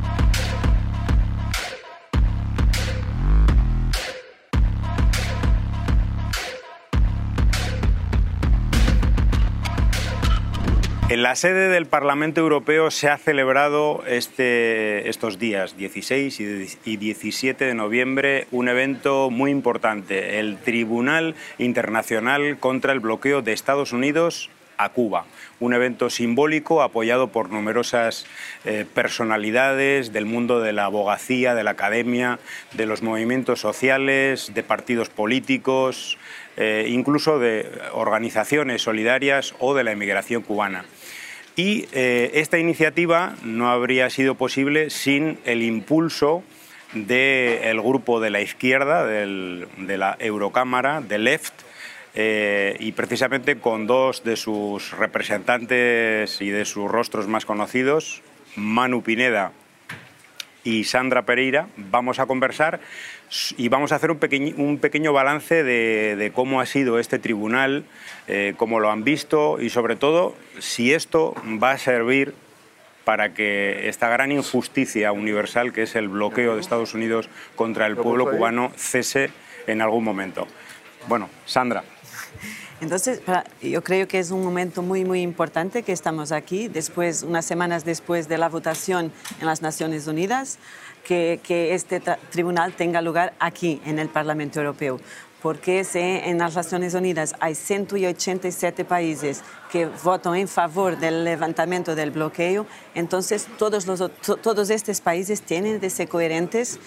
S5: En la sede del Parlamento Europeo se ha celebrado estos días 16 y 17 de noviembre un evento muy importante, el Tribunal Internacional contra el Bloqueo de Estados Unidos a Cuba. Un evento simbólico apoyado por numerosas personalidades del mundo de la abogacía, de la academia, de los movimientos sociales, de partidos políticos, incluso de organizaciones solidarias o de la emigración cubana. Y esta iniciativa no habría sido posible sin el impulso del grupo de la izquierda, de la Eurocámara, de Left, y precisamente con dos de sus representantes y de sus rostros más conocidos, Manu Pineda y Sandra Pereira, vamos a conversar y vamos a hacer un pequeño balance de cómo ha sido este tribunal, cómo lo han visto y sobre todo si esto va a servir para que esta gran injusticia universal que es el bloqueo de Estados Unidos contra el pueblo cubano cese en algún momento. Bueno, Sandra.
S9: Entonces, yo creo que es un momento muy importante que estamos aquí, unas semanas después de la votación en las Naciones Unidas, que este tribunal tenga lugar aquí, en el Parlamento Europeo. Porque en las Naciones Unidas hay 187 países que votan en favor del levantamiento del bloqueo, entonces todos estos países tienen de ser coherentes,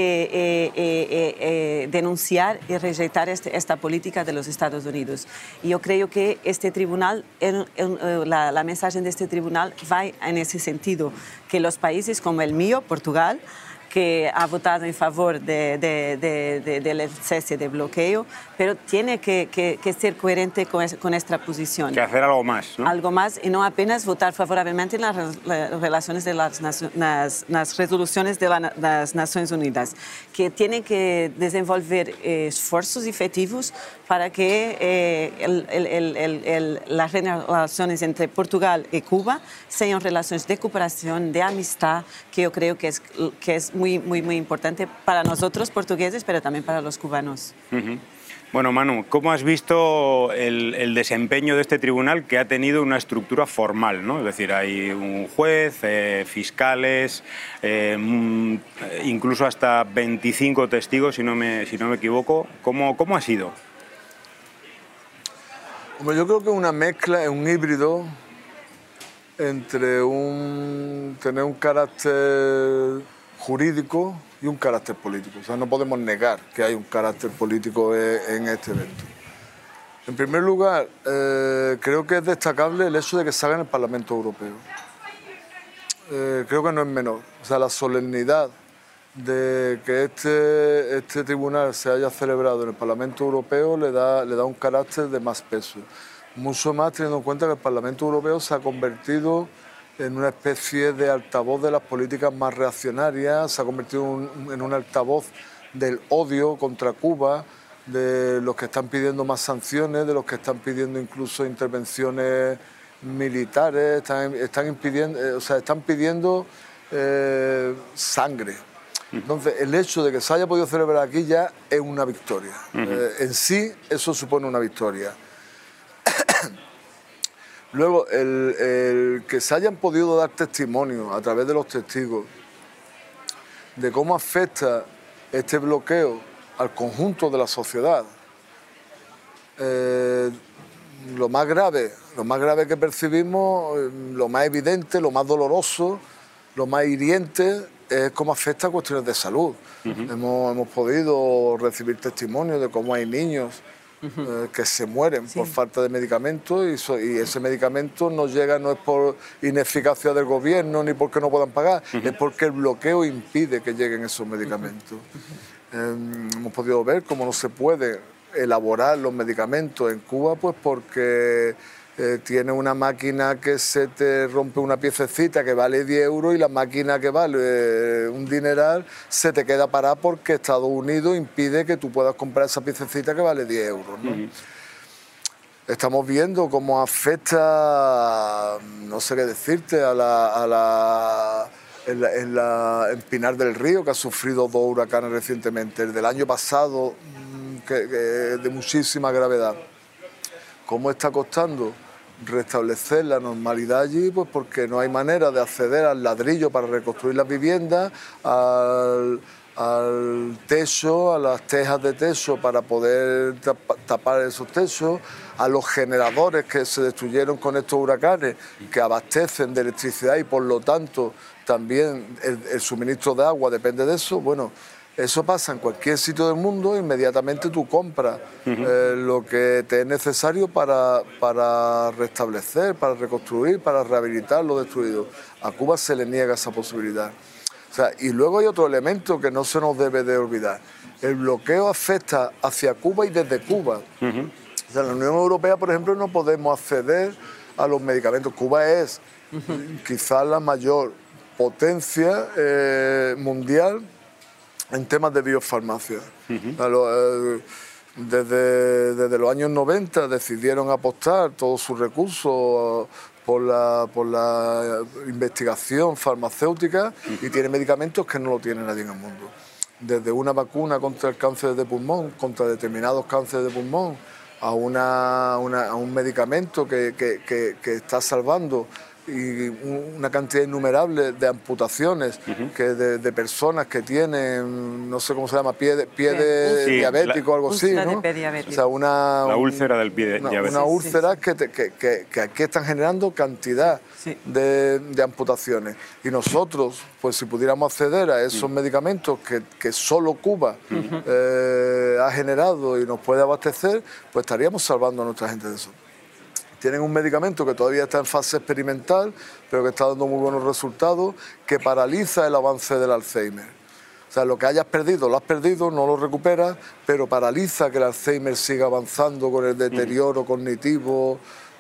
S9: denunciar y rejectar esta política de los Estados Unidos. Y yo creo que este tribunal, la mensaje de este tribunal va en ese sentido, que los países como el mío, Portugal, que ha votado en favor del cese de bloqueo, pero tiene que ser coherente con esta posición.
S5: Que hacer algo más, ¿no?
S9: Algo más y no apenas votar favorablemente en las relaciones de las resoluciones de las Naciones Unidas, que tiene que desenvolver esfuerzos efectivos para que las relaciones entre Portugal y Cuba sean relaciones de cooperación, de amistad, que yo creo que es muy importante para nosotros portugueses, pero también para los cubanos.
S5: Bueno, Manu, ¿cómo has visto el desempeño de este tribunal que ha tenido una estructura formal, ¿no? Es decir, hay un juez, fiscales, incluso hasta 25 testigos, si no me equivoco. ¿Cómo ha sido?
S10: Bueno, yo creo que es una mezcla, es un híbrido entre tener un carácter jurídico y un carácter político. O sea, no podemos negar que hay un carácter político en este evento. En primer lugar, creo que es destacable el hecho de que salga en el Parlamento Europeo. Creo que no es menor. O sea, la solemnidad de que este tribunal se haya celebrado en el Parlamento Europeo le da un carácter de más peso. Mucho más teniendo en cuenta que el Parlamento Europeo se ha convertido en una especie de altavoz de las políticas más reaccionarias, se ha convertido en un altavoz del odio contra Cuba, de los que están pidiendo más sanciones, de los que están pidiendo incluso intervenciones militares, están pidiendo sangre. Entonces, el hecho de que se haya podido celebrar aquí ya es una victoria. En sí, eso supone una victoria. Luego, el que se hayan podido dar testimonio a través de los testigos de cómo afecta este bloqueo al conjunto de la sociedad. Lo más grave que percibimos, lo más evidente, lo más doloroso, lo más hiriente es cómo afecta a cuestiones de salud. Hemos podido recibir testimonios de cómo hay niños que se mueren por falta de medicamentos y ese medicamento no llega, no es por ineficacia del gobierno ni porque no puedan pagar, es porque el bloqueo impide que lleguen esos medicamentos. Hemos podido ver cómo no se puede elaborar los medicamentos en Cuba, pues porque tiene una máquina que se te rompe una piececita que vale 10 euros y la máquina que vale un dineral se te queda parada porque Estados Unidos impide que tú puedas comprar esa piececita que vale 10 euros, ¿no? Estamos viendo cómo afecta, no sé qué decirte, en Pinar del Río, que ha sufrido 2 huracanes recientemente, el del año pasado, de muchísima gravedad. ¿Cómo está costando restablecer la normalidad allí? Pues porque no hay manera de acceder al ladrillo para reconstruir las viviendas, al techo, a las tejas de techo para poder tapar esos techos, a los generadores que se destruyeron con estos huracanes, que abastecen de electricidad y por lo tanto también el suministro de agua depende de eso. Bueno, eso pasa en cualquier sitio del mundo, inmediatamente tú compras lo que te es necesario para restablecer, para reconstruir, para rehabilitar lo destruido. A Cuba se le niega esa posibilidad. O sea, y luego hay otro elemento que no se nos debe de olvidar. El bloqueo afecta hacia Cuba y desde Cuba. O sea, en la Unión Europea, por ejemplo, no podemos acceder a los medicamentos. Cuba es quizás la mayor potencia mundial en temas de biofarmacia. Desde los años 90 decidieron apostar todos sus recursos por la investigación farmacéutica y tiene medicamentos que no lo tiene nadie en el mundo. Desde una vacuna contra el cáncer de pulmón, contra determinados cánceres de pulmón, a un medicamento que está salvando y una cantidad innumerable de amputaciones de personas que tienen, no sé cómo se llama, pie diabético o algo así, ¿no? O sea, la
S5: úlcera del pie diabético.
S10: Una úlcera que aquí están generando cantidad de amputaciones. Y nosotros, pues si pudiéramos acceder a esos medicamentos que solo Cuba ha generado y nos puede abastecer, pues estaríamos salvando a nuestra gente de eso. Tienen un medicamento que todavía está en fase experimental, pero que está dando muy buenos resultados, que paraliza el avance del Alzheimer. O sea, lo que hayas perdido, lo has perdido, no lo recuperas, pero paraliza que el Alzheimer siga avanzando con el deterioro cognitivo.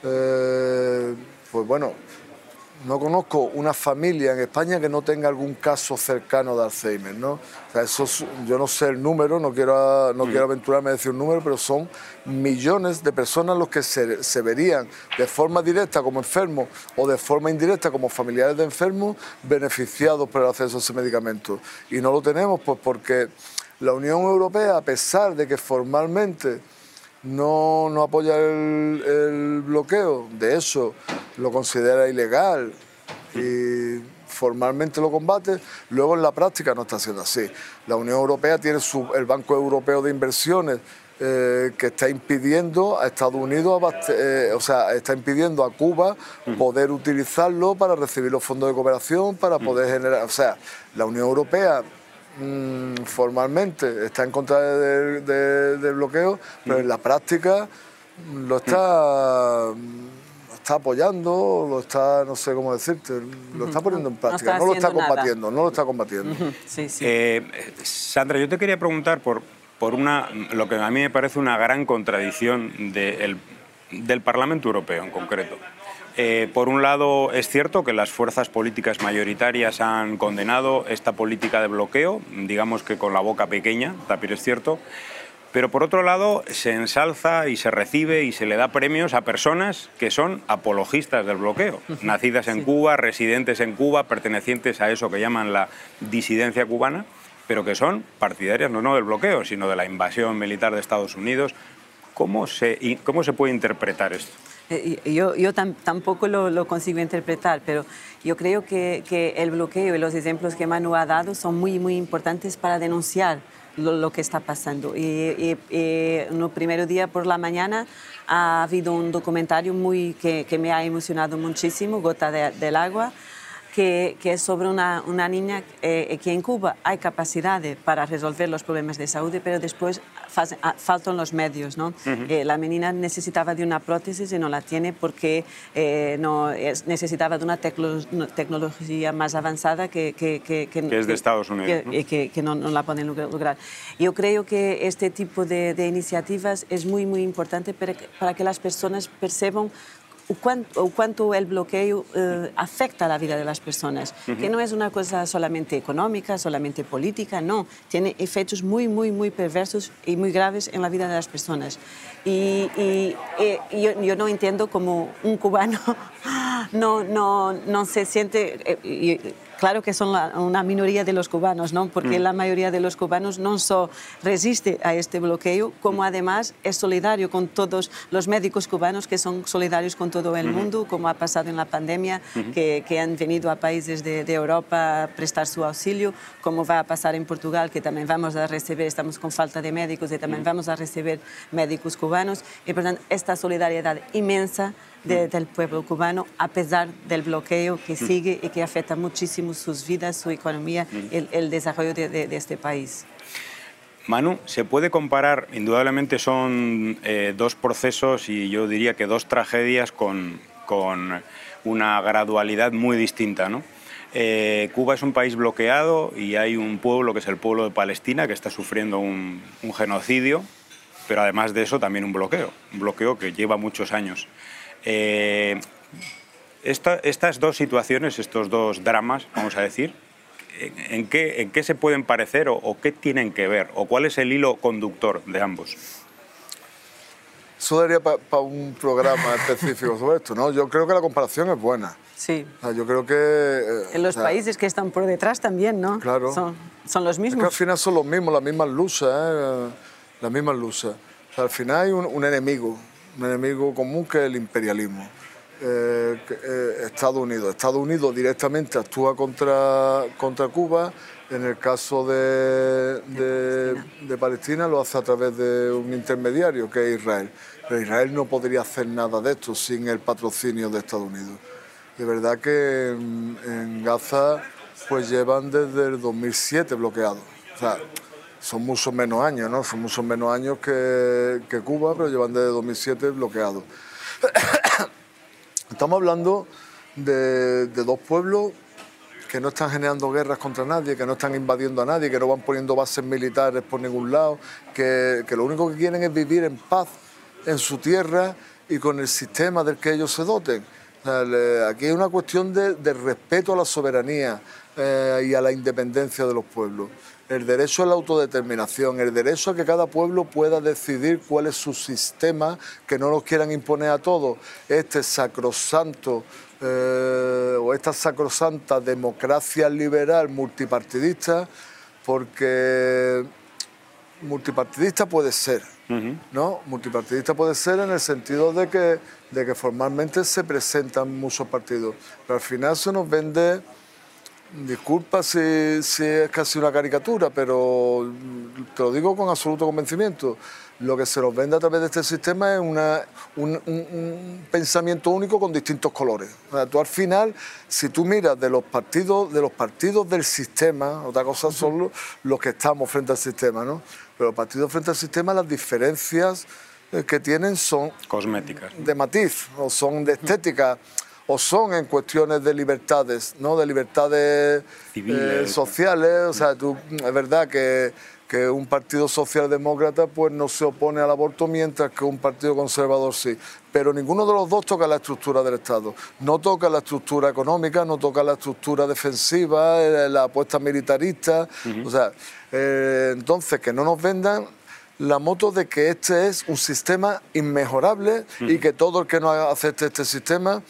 S10: Pues bueno, no conozco una familia en España que no tenga algún caso cercano de Alzheimer, ¿no? O sea, yo no sé el número, no quiero aventurarme a decir un número, pero son millones de personas los que se verían de forma directa como enfermos o de forma indirecta como familiares de enfermos beneficiados por el acceso a ese medicamento. Y no lo tenemos pues porque la Unión Europea, a pesar de que formalmente no apoya el bloqueo, de eso lo considera ilegal y formalmente lo combate, luego en la práctica no está siendo así. La Unión Europea tiene el Banco Europeo de Inversiones, que está impidiendo a Estados Unidos, está impidiendo a Cuba poder utilizarlo para recibir los fondos de cooperación, para poder generar... O sea, la Unión Europea formalmente está en contra del bloqueo, pero en la práctica lo está apoyando, lo está, no sé cómo decirte, lo está poniendo en práctica, no lo está combatiendo.
S9: Sí.
S5: Sandra, yo te quería preguntar por lo que a mí me parece una gran contradicción del Parlamento Europeo en concreto. Por un lado, es cierto que las fuerzas políticas mayoritarias han condenado esta política de bloqueo, digamos que con la boca pequeña, también es cierto, pero por otro lado se ensalza y se recibe y se le da premios a personas que son apologistas del bloqueo, nacidas en Cuba, residentes en Cuba, pertenecientes a eso que llaman la disidencia cubana, pero que son partidarias no del bloqueo, sino de la invasión militar de Estados Unidos. ¿Cómo se puede interpretar esto?
S9: Yo tampoco lo consigo interpretar, pero yo creo que el bloqueo y los ejemplos que Manu ha dado son muy, muy importantes para denunciar lo que está pasando. Y en el primer día por la mañana ha habido un documentario que me ha emocionado muchísimo, Gota del Agua, que es sobre una niña que en Cuba hay capacidades para resolver los problemas de salud, pero después faltan los medios, ¿no? La menina necesitaba de una prótesis y no la tiene porque necesitaba de una tecnología más avanzada que
S5: es de Estados Unidos,
S9: que no la pueden lograr. Yo creo que este tipo de iniciativas es muy, muy importante para que las personas perciban cuánto el bloqueo afecta a la vida de las personas, que no es una cosa solamente económica, solamente política, no, tiene efectos muy, muy, muy perversos y muy graves en la vida de las personas. Y yo no entiendo cómo un cubano no se siente... Claro que son una minoría de los cubanos, ¿no? Porque la mayoría de los cubanos no solo resiste a este bloqueo, como además es solidario con todos los médicos cubanos que son solidarios con todo el mundo, como ha pasado en la pandemia, que han venido a países de Europa a prestar su auxilio, como va a pasar en Portugal, que también vamos a recibir, estamos con falta de médicos y también vamos a recibir médicos cubanos. Y por tanto, esta solidaridad inmensa del pueblo cubano, a pesar del bloqueo que sigue y que afecta muchísimo sus vidas, su economía, el desarrollo de este país.
S5: Manu, ¿se puede comparar? Indudablemente son dos procesos y yo diría que dos tragedias con una gradualidad muy distinta, ¿no? Cuba es un país bloqueado y hay un pueblo que es el pueblo de Palestina que está sufriendo un genocidio, pero además de eso también un bloqueo que lleva muchos años. Estas dos situaciones, estos dos dramas, vamos a decir, ¿en qué se pueden parecer o qué tienen que ver? ¿O cuál es el hilo conductor de ambos?
S10: Eso daría para un programa específico sobre esto, ¿no? Yo creo que la comparación es buena.
S9: Sí.
S10: O sea, yo creo que...
S9: en los países que están por detrás también, ¿no?
S10: Claro.
S9: Son los mismos.
S10: Es que al final son los mismos, las mismas luces, las mismas luces. O sea, al final hay un enemigo común que es el imperialismo. Estados Unidos directamente actúa contra Cuba. En el caso de Palestina lo hace a través de un intermediario que es Israel. Pero Israel no podría hacer nada de esto sin el patrocinio de Estados Unidos. De verdad que en Gaza pues llevan desde el 2007 bloqueados. O sea, son muchos menos años, ¿no? Son muchos menos años que Cuba, pero llevan desde 2007 bloqueados. Estamos hablando de dos pueblos que no están generando guerras contra nadie, que no están invadiendo a nadie, que no van poniendo bases militares por ningún lado, que lo único que quieren es vivir en paz en su tierra y con el sistema del que ellos se doten. O sea, aquí hay una cuestión de respeto a la soberanía y a la independencia de los pueblos. El derecho a la autodeterminación, el derecho a que cada pueblo pueda decidir cuál es su sistema, que no nos quieran imponer a todos. Este sacrosanto o esta sacrosanta democracia liberal multipartidista, porque multipartidista puede ser, ¿no? Multipartidista puede ser en el sentido de que formalmente se presentan muchos partidos, pero al final se nos vende disculpa si es casi una caricatura, pero te lo digo con absoluto convencimiento. Lo que se nos vende a través de este sistema es un pensamiento único con distintos colores. O sea, tú al final, si tú miras de los partidos del sistema, otra cosa son los que estamos frente al sistema, ¿no? Pero los partidos frente al sistema, las diferencias que tienen son
S5: cosméticas,
S10: de matiz, o son de estética, o son en cuestiones de libertades, ¿no? De libertades civiles, sociales. O sea, es verdad que un partido socialdemócrata pues no se opone al aborto, mientras que un partido conservador sí. Pero ninguno de los dos toca la estructura del Estado. No toca la estructura económica, no toca la estructura defensiva, la apuesta militarista. O sea, entonces que no nos vendan la moto de que este es un sistema inmejorable y que todo el que no acepte este sistema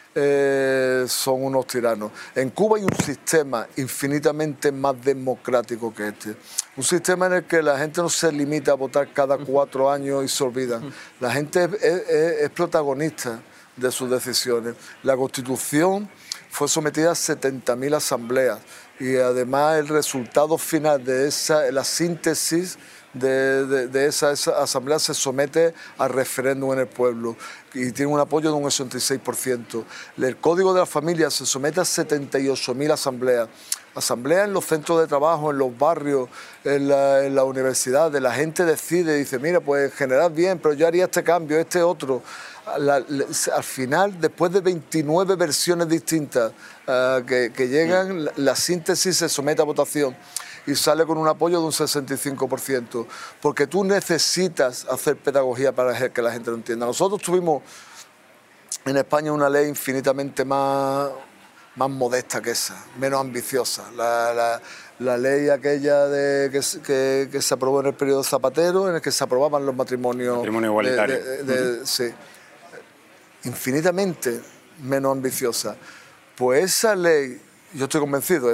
S10: son unos tiranos. En Cuba hay un sistema infinitamente más democrático que este. Un sistema en el que la gente no se limita a votar cada 4 años y se olvidan. La gente es protagonista de sus decisiones. La Constitución fue sometida a 70.000 asambleas y además el resultado final de la síntesis de esa asamblea se somete a referéndum en el pueblo y tiene un apoyo de un 86%. El Código de la Familia se somete a 78.000 asambleas. Asambleas en los centros de trabajo, en los barrios, en la universidad. La gente decide, dice, mira, pues en general bien, pero yo haría este cambio, este otro. Al final, después de 29 versiones distintas que llegan, la síntesis se somete a votación y sale con un apoyo de un 65%, porque tú necesitas hacer pedagogía para que la gente lo entienda. Nosotros tuvimos en España una ley infinitamente más modesta que esa, menos ambiciosa. La ley aquella que se aprobó en el periodo Zapatero, en el que se aprobaban los matrimonios
S5: igualitarios.
S10: Sí, infinitamente menos ambiciosa. Pues esa ley, yo estoy convencido,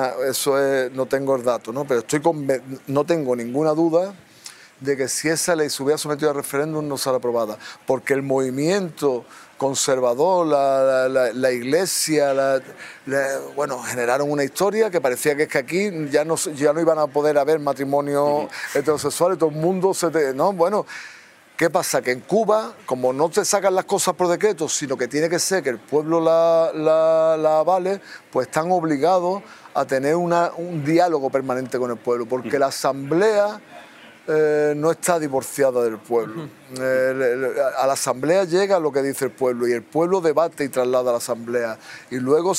S10: no tengo el dato, ¿no? Pero no tengo ninguna duda de que si esa ley se hubiera sometido a referéndum no será aprobada, porque el movimiento conservador, la iglesia, generaron una historia que parecía que es que aquí ya no iban a poder haber matrimonios heterosexuales, todo el mundo ¿qué pasa? Que en Cuba, como no te sacan las cosas por decreto, sino que tiene que ser que el pueblo la avale, pues están obligados a tener un diálogo permanente con el pueblo, porque la asamblea no está divorciada del pueblo. A la asamblea llega lo que dice el pueblo y el pueblo debate y traslada a la asamblea. Y luego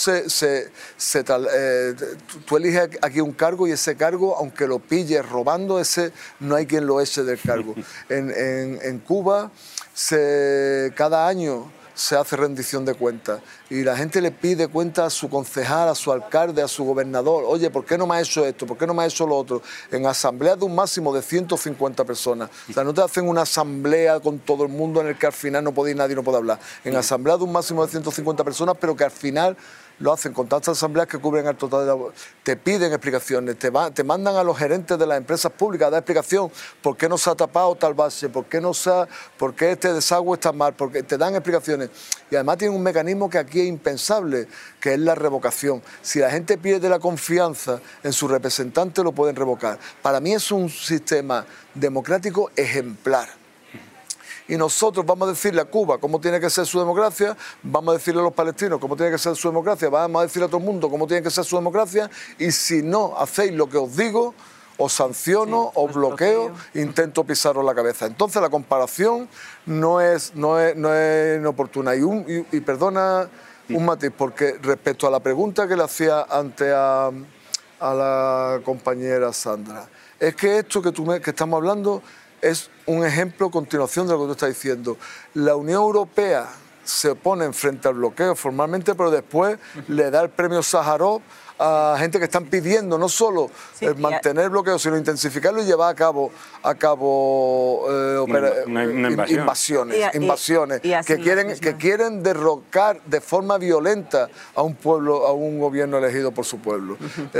S10: tú eliges aquí un cargo y ese cargo, aunque lo pilles robando, no hay quien lo eche del cargo. En Cuba cada año se hace rendición de cuentas y la gente le pide cuentas a su concejal, a su alcalde, a su gobernador. Oye, ¿por qué no me ha hecho esto? ¿Por qué no me ha hecho lo otro? En asambleas de un máximo de 150 personas. O sea, no te hacen una asamblea con todo el mundo en el que al final nadie no puede hablar. En asambleas de un máximo de 150 personas, pero que al final lo hacen con tantas asambleas que cubren el total de la... Te piden explicaciones, te mandan a los gerentes de las empresas públicas a dar explicación por qué no se ha tapado tal base, por qué este desagüe está mal, porque te dan explicaciones. Y además tienen un mecanismo que aquí es impensable, que es la revocación. Si la gente pierde la confianza en su representante, lo pueden revocar. Para mí es un sistema democrático ejemplar. Y nosotros vamos a decirle a Cuba cómo tiene que ser su democracia, vamos a decirle a los palestinos cómo tiene que ser su democracia, vamos a decirle a todo el mundo cómo tiene que ser su democracia, y si no hacéis lo que os digo, os sanciono, os bloqueo, intento pisaros la cabeza. Entonces la comparación no es inoportuna. Y perdona un matiz, porque respecto a la pregunta que le hacía antes a la compañera Sandra, es que esto que estamos hablando es un ejemplo, continuación de lo que tú estás diciendo. La Unión Europea se opone frente al bloqueo formalmente, pero después le da el premio Sájarov a gente que están pidiendo no solo mantener el bloqueo, sino intensificarlo y llevar a cabo invasiones que quieren derrocar de forma violenta a un pueblo, a un gobierno elegido por su pueblo.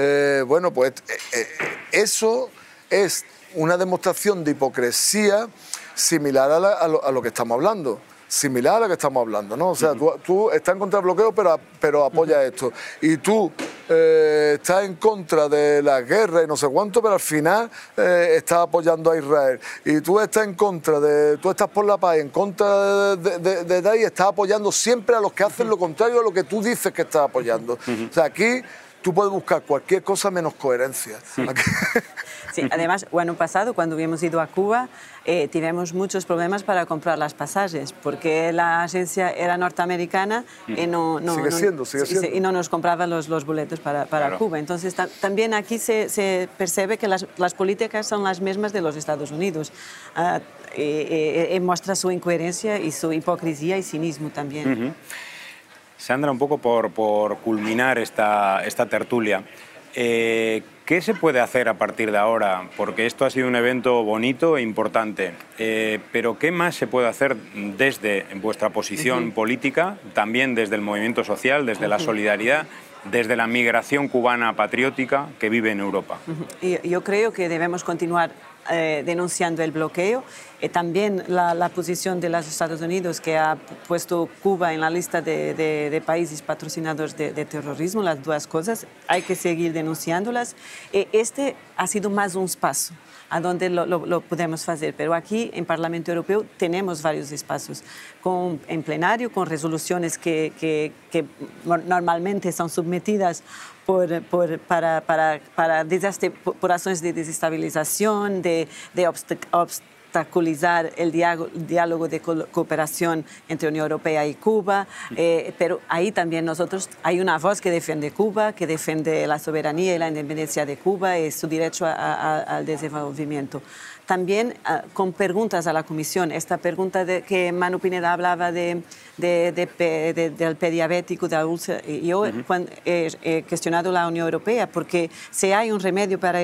S10: Eso es una demostración de hipocresía similar a lo que estamos hablando. similar a la que estamos hablando, ¿no? O sea, tú estás en contra del bloqueo, pero apoyas esto. Y tú estás en contra de la guerra y no sé cuánto, pero al final estás apoyando a Israel. Y tú estás en contra tú estás por la paz, en contra de tal, y estás apoyando siempre a los que hacen lo contrario a lo que tú dices que estás apoyando. O sea, aquí tú puedes buscar cualquier cosa menos coherencia.
S9: Sí, además, o ano pasado, cuando habíamos ido a Cuba, tuvimos muchos problemas para comprar las pasajes, porque la agencia era norteamericana y
S10: sigue siendo.
S9: Y no nos compraba los boletos para claro. Cuba. Entonces, también aquí se percibe que las políticas son las mismas de los Estados Unidos. Muestra su incoherencia y su hipocresía y cinismo también.
S5: Sandra, un poco por culminar esta tertulia, ¿qué se puede hacer a partir de ahora? Porque esto ha sido un evento bonito e importante, pero ¿qué más se puede hacer desde vuestra posición política, también desde el movimiento social, desde la solidaridad, desde la migración cubana patriótica que vive en Europa?
S9: Yo creo que debemos continuar denunciando el bloqueo. También la posición de los Estados Unidos, que ha puesto Cuba en la lista de países patrocinadores de terrorismo, las dos cosas, hay que seguir denunciándolas. Este ha sido más un paso a donde lo podemos hacer, pero aquí en Parlamento Europeo tenemos varios espacios, en plenario, con resoluciones que normalmente son sometidas por acciones de desestabilización, de obstaculizar el diálogo de cooperación entre Unión Europea y Cuba, pero ahí también nosotros hay una voz que defiende Cuba, que defiende la soberanía y la independencia de Cuba y su derecho al desenvolvimiento. También con preguntas a la Comisión, esta pregunta que Manu Pineda hablaba del pie diabético, de la úlcera, yo he cuestionado la Unión Europea porque si hay un remedio para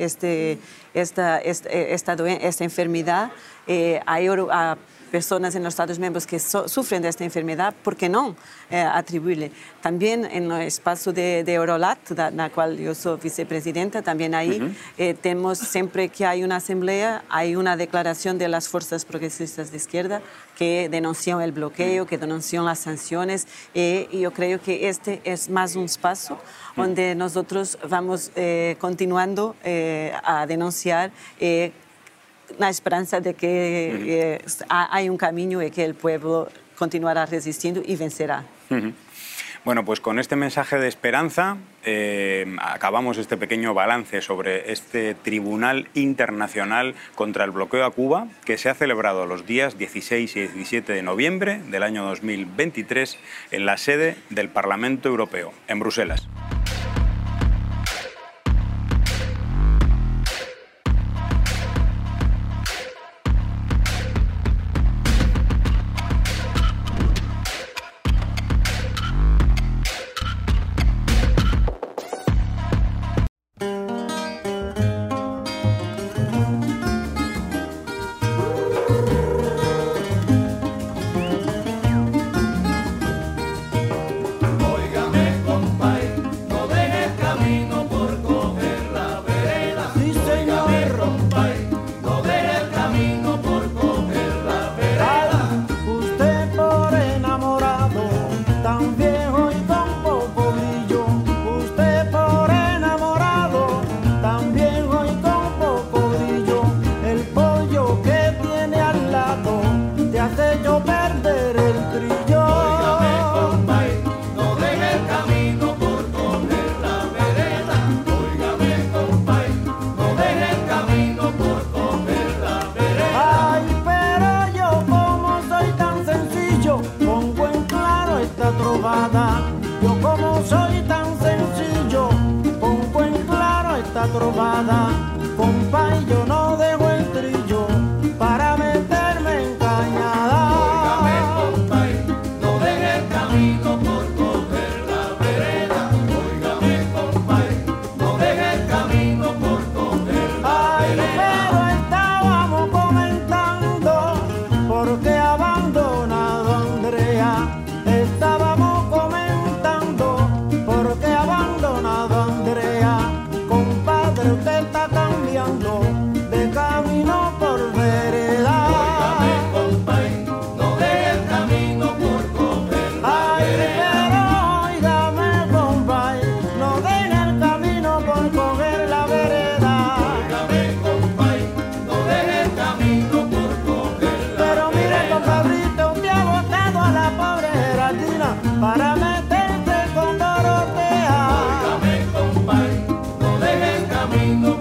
S9: esta enfermedad, hay personas en los Estados miembros que sufren de esta enfermedad, ¿por qué no atribuirle? También en el espacio de Eurolat, en la cual yo soy vicepresidenta, también ahí tenemos siempre que hay una asamblea, hay una declaración de las fuerzas progresistas de izquierda que denuncian el bloqueo, que denuncian las sanciones, y yo creo que este es más un espacio donde nosotros vamos continuando a denunciar la esperanza de que hay un camino y que el pueblo continuará resistiendo y vencerá.
S5: Bueno, pues con este mensaje de esperanza acabamos este pequeño balance sobre este Tribunal Internacional contra el Bloqueo a Cuba, que se ha celebrado los días 16 y 17 de noviembre del año 2023 en la sede del Parlamento Europeo, en Bruselas.
S11: De camino por vereda. Óigame, compay, no deje el
S3: camino